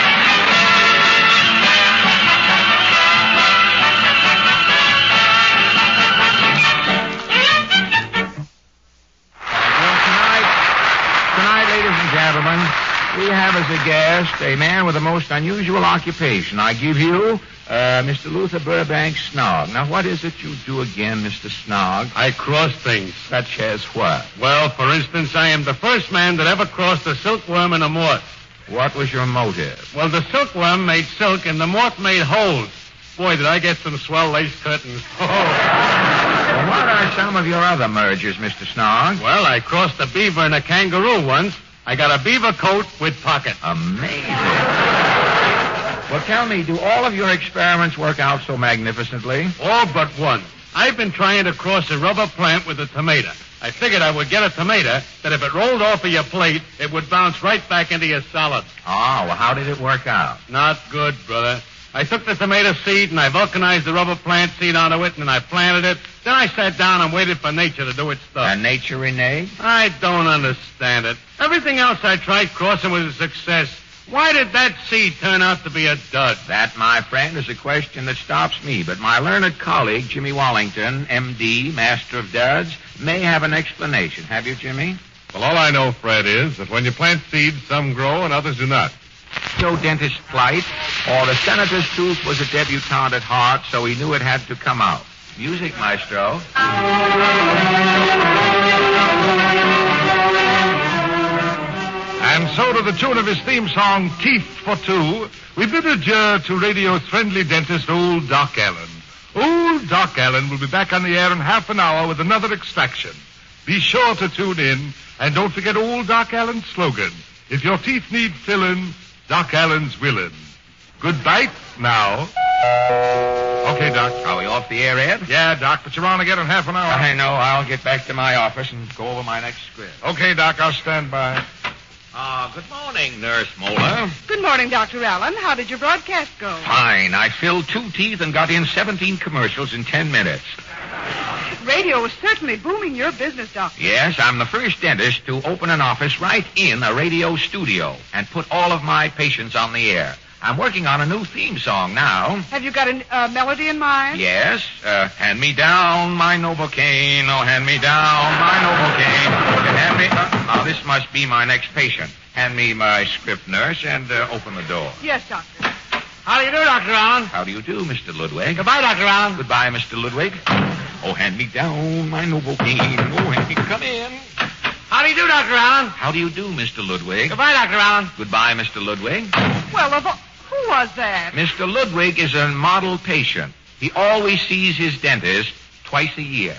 Tonight, ladies and gentlemen, we have as a guest a man with a most unusual occupation. I give you Mr. Luther Burbank Snog. Now, what is it you do again, Mr. Snog? I cross things. Such as what? Well, for instance, I am the first man that ever crossed a silkworm and a mort. What was your motive? Well, the silkworm made silk and the mort made holes. Boy, did I get some swell lace curtains. Well, what are some of your other mergers, Mr. Snog? Well, I crossed a beaver and a kangaroo once. I got a beaver coat with pockets. Amazing. Well, tell me, do all of your experiments work out so magnificently? All but one. I've been trying to cross a rubber plant with a tomato. I figured I would get a tomato that if it rolled off of your plate, it would bounce right back into your salad. Oh, well, how did it work out? Not good, brother. I took the tomato seed and I vulcanized the rubber plant seed onto it and I planted it. Then I sat down and waited for nature to do its stuff. And nature reneged? I don't understand it. Everything else I tried crossing was a success. Why did that seed turn out to be a dud? That, my friend, is a question that stops me. But my learned colleague, Jimmy Wallington, M.D., Master of Duds, may have an explanation. Have you, Jimmy? Well, all I know, Fred, is that when you plant seeds, some grow and others do not. show dentist plight, or the senator's tooth was a debutante at heart, so he knew it had to come out. Music, maestro. And so, to the tune of his theme song, Teeth for Two, we bid adieu to radio's friendly dentist, Old Doc Allen. Old Doc Allen will be back on the air in half an hour with another extraction. Be sure to tune in, and don't forget Old Doc Allen's slogan. If your teeth need filling, Doc Allen's willin'. Good bite now. Okay, Doc. Are we off the air, Ed? Yeah, Doc, but you're on again in half an hour. I know. I'll get back to my office and go over my next script. Okay, Doc, I'll stand by. Good morning, Nurse Moeller. Good morning, Dr. Allen. How did your broadcast go? Fine. I filled 2 teeth and got in 17 commercials in 10 minutes. Radio is certainly booming your business, Doctor. Yes, I'm the first dentist to open an office right in a radio studio and put all of my patients on the air. I'm working on a new theme song now. Have you got a melody in mind? Yes. Hand me down my Novocaine. Oh, hand me down my Novocaine. Hand me... this must be my next patient. Hand me my script, nurse, and open the door. Yes, Doctor. How do you do, Dr. Allen? How do you do, Mr. Ludwig? Goodbye, Dr. Allen. Goodbye, Mr. Ludwig. Oh, hand me down my Novocaine. Oh, hand me... Come in. How do you do, Dr. Allen? How do you do, Mr. Ludwig? Goodbye, Dr. Allen. Goodbye, Mr. Ludwig. Well, who was that? Mr. Ludwig is a model patient. He always sees his dentist twice a year.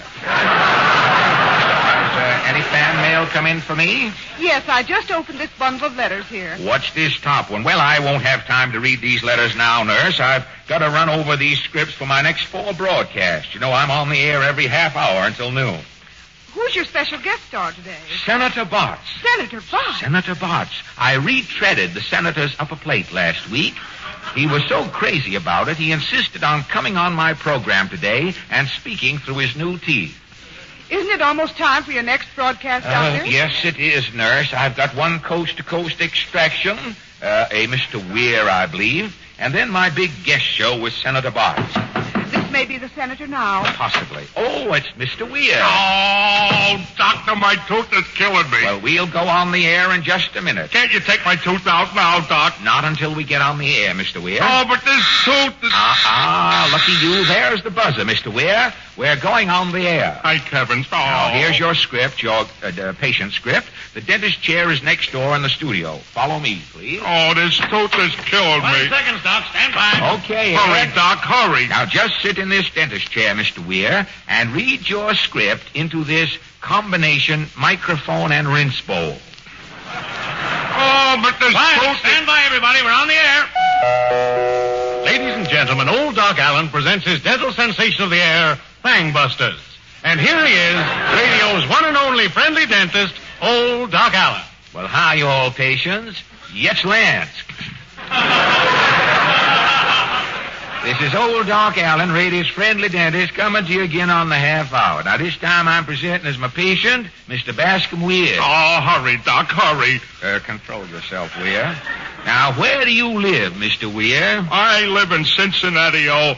Has any fan mail come in for me? Yes, I just opened this bundle of letters here. What's this top one? Well, I won't have time to read these letters now, nurse. I've got to run over these scripts for my next 4 broadcasts. You know, I'm on the air every half hour until noon. Who's your special guest star today? Senator Botts. Senator Botts? Senator Botts. I retreaded the senator's upper plate last week. He was so crazy about it, he insisted on coming on my program today and speaking through his new teeth. Isn't it almost time for your next broadcast, Doctor? Yes, it is, nurse. I've got one coast-to-coast extraction, a Mr. Weir, I believe, and then my big guest show with Senator Botts. This may be the senator now. Possibly. Oh, it's Mr. Weir. Oh, Doctor, my tooth is killing me. Well, we'll go on the air in just a minute. Can't you take my tooth out now, Doc? Not until we get on the air, Mr. Weir. Oh, but this tooth is... lucky you. There's the buzzer, Mr. Weir. We're going on the air. Thank heavens. Oh. Now, here's your script, your patient script. The dentist chair is next door in the studio. Follow me, please. Oh, this tooth is killing me. 20 seconds, Doc. Stand by. Okay, Hurry, Ed. Doc, hurry. Now, just sit in this dentist chair, Mr. Weir, and read your script into this combination microphone and rinse bowl. Oh, but this tooth... Stand by, everybody. We're on the air. Ladies and gentlemen, Old Doc Allen presents his dental sensation of the air, Fang Busters. And here he is, radio's one and only friendly dentist, Old Doc Allen. Well, hi, you all patients. Yes, Lance. This is Old Doc Allen, radio's friendly dentist, coming to you again on the half hour. Now, this time I'm presenting as my patient, Mr. Bascom Weir. Oh, hurry, Doc, hurry. Control yourself, Weir. Now, where do you live, Mr. Weir? I live in Cincinnati, Oh,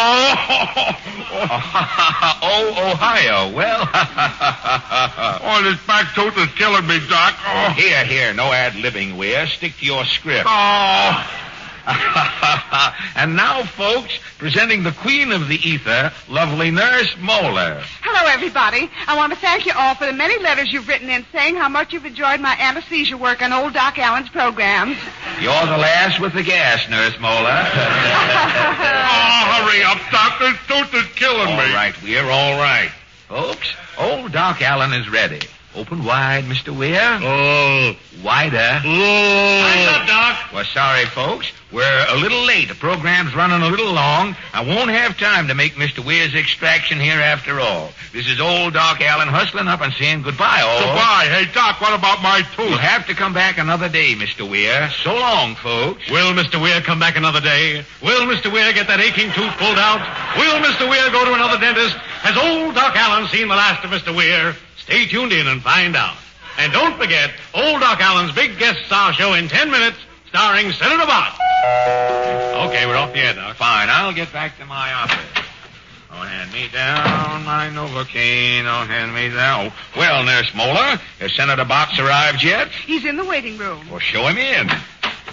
Ohio. Well, oh, this back tooth is killing me, Doc. Oh. Here, no ad-libbing, Weir. Stick to your script. Oh. And now, folks, presenting the queen of the ether, lovely Nurse Moeller. Hello, everybody. I want to thank you all for the many letters you've written in saying how much you've enjoyed my anesthesia work on Old Doc Allen's programs. You're the last with the gas, Nurse Moeller. Oh, hurry up, Doc. This tooth is killing me. All right, Weir, all right. Folks, Old Doc Allen is ready. Open wide, Mr. Weir. Oh. Wider. Oh. What's up, Doc? Well, sorry, folks. We're a little late. The program's running a little long. I won't have time to make Mr. Weir's extraction here after all. This is Old Doc Allen hustling up and saying goodbye, all. Goodbye. Hey, Doc, what about my tooth? You'll have to come back another day, Mr. Weir. So long, folks. Will Mr. Weir come back another day? Will Mr. Weir get that aching tooth pulled out? Will Mr. Weir go to another dentist? Has Old Doc Allen seen the last of Mr. Weir? Stay tuned in and find out. And don't forget, Old Doc Allen's big guest star show in 10 minutes, starring Senator Botts. Okay, we're off the air, Doc. Fine, I'll get back to my office. Oh, hand me down my Novocaine. Oh, hand me down. Oh, well, Nurse Moeller, has Senator Botts arrived yet? He's in the waiting room. Well, show him in.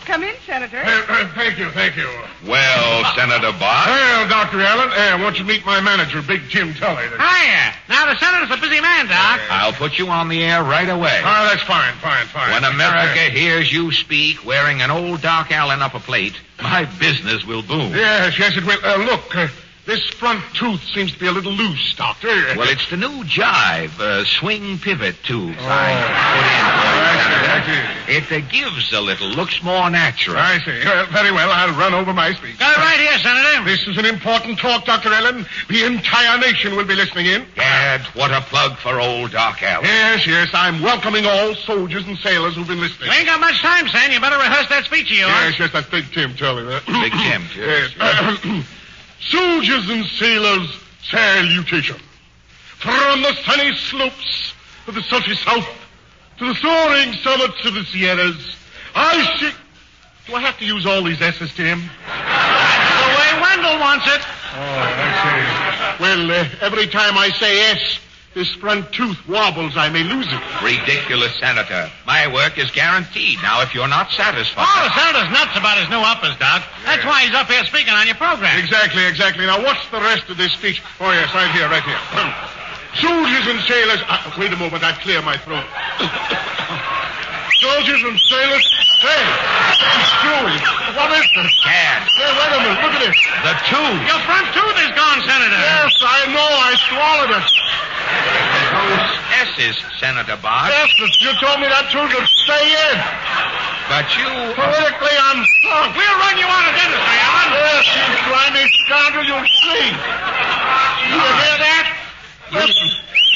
Come in, Senator. Thank you. Well, Senator Bott. Well, Dr. Allen, I want you to meet my manager, Big Tim Tully. Hiya. Now, the senator's a busy man, Doc. I'll put you on the air right away. Oh, that's fine. When America hears you speak wearing an old Doc Allen upper plate, my business will boom. Yes, it will. Look, this front tooth seems to be a little loose, Doctor. Well, it's the new Jive swing pivot tooth I put in for you, Senator. It gives a little, looks more natural. I see. Very well, I'll run over my speech. Got it right here, Senator. This is an important talk, Dr. Allen. The entire nation will be listening in. Gad, what a plug for old Doc Allen. Yes, I'm welcoming all soldiers and sailors who've been listening. We ain't got much time, Sam. You better rehearse that speech of yours. Yes, that's Big Tim Tully. Big Tim, yes. Soldiers and sailors, salutation. From the sunny slopes of the sultry south to the soaring summits of the Sierras, I see... Do I have to use all these S's, Tim? That's the way Wendell wants it. Oh, I see. Well, every time I say S, this front tooth wobbles. I may lose it. Ridiculous, Senator. My work is guaranteed. Now, if you're not satisfied... Oh, the senator's nuts about his new uppers, Doc. That's why he's up here speaking on your program. Exactly. Now, what's the rest of this speech? Oh, yes, right here. Soldiers and sailors... wait a moment, I'll clear my throat. Soldiers and sailors... Hey, it's screwy. What is this? Gad. Hey, wait a minute, look at this. The tooth. Your front tooth is gone, Senator. Yes, I know, I swallowed it. Those S's, Senator Bott. Yes, you told me that tooth would stay in. But you... Politically, I'm sunk. We'll run you out of dentistry, Allen. Yes, you grimy scoundrel, you'll see. You hear that? Listen.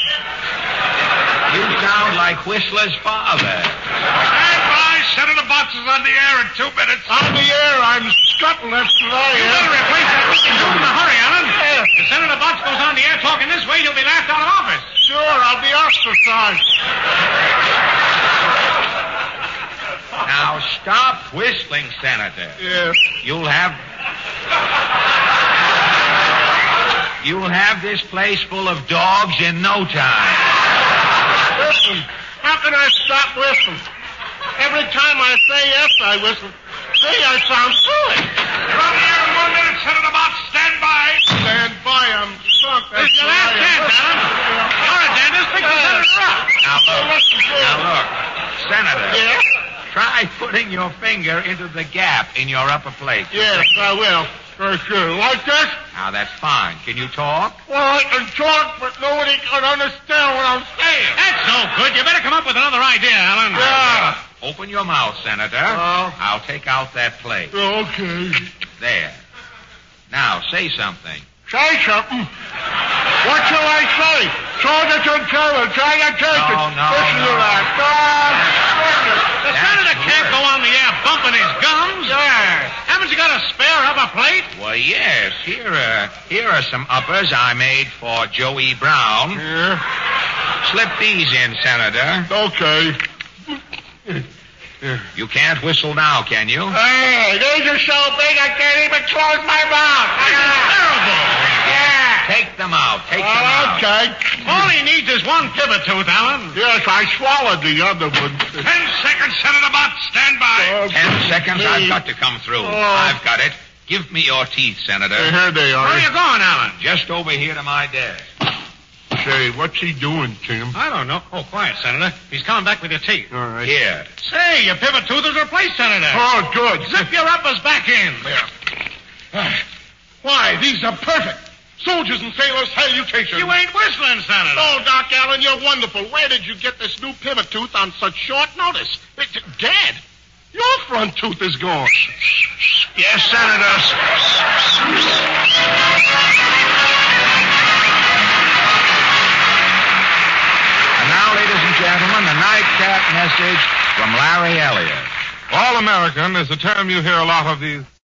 You sound like Whistler's father. Stand by. Senator Botts is on the air in 2 minutes. On the air, I'm scuttling. That's what I am. You better replace that wicked tooth in a hurry, Allen. Yes. If Senator Botts goes on the air talking this way, he'll be laughed out of office. Sure, I'll be ostracized. Now, stop whistling, Senator. Yes. You'll have this place full of dogs in no time. Listen, how can I stop whistling? Every time I say yes, I whistle. See, I sound silly. You're on the air in 1 minute, Senator Botts. Stand by. Stand by, I'm sunk. This is your last chance, Allen. You're a dentist. Pick the senator up. Now look, Senator. Yes? Try putting your finger into the gap in your upper plate. Yes, I will. For sure. Like this? Now, that's fine. Can you talk? Well, I can talk, but nobody can understand what I'm saying. That's so good. You better come up with another idea, Allen. Yeah. Open your mouth, Senator. I'll take out that plate. Okay. There. Now, say something. Say something? What shall I say? Soldiers and sailors, salutation. No. Listen to that. God, the senator can't go on the air bumping his gums. Yeah. Haven't you got a spare upper plate? Well, yes. Here are some uppers I made for Joey Brown. Yeah. Slip these in, Senator. Okay. You can't whistle now, can you? Hey, these are so big I can't even close my mouth. Terrible. Yeah. Take them out. Take them out. Okay. All he needs is one pivot tooth, Allen. Yes, I swallowed the other one. 10 seconds, Senator Botts. Stand by. 10 seconds. I've got to come through. I've got it. Give me your teeth, Senator. Here they are. Where are you going, Allen? Just over here to my desk. Say, what's he doing, Tim? I don't know. Oh, quiet, Senator. He's coming back with your teeth. All right. Here. Say, your pivot tooth is replaced, Senator. Oh, good. Zip your uppers back in. There. Why, these are perfect. Soldiers and sailors, salutation. You ain't whistling, Senator. Oh, Doc Allen, you're wonderful. Where did you get this new pivot tooth on such short notice? Dad, your front tooth is gone. Yes, Senator. And now, ladies and gentlemen, the nightcap message from Larry Elliott. All-American is a term you hear a lot of these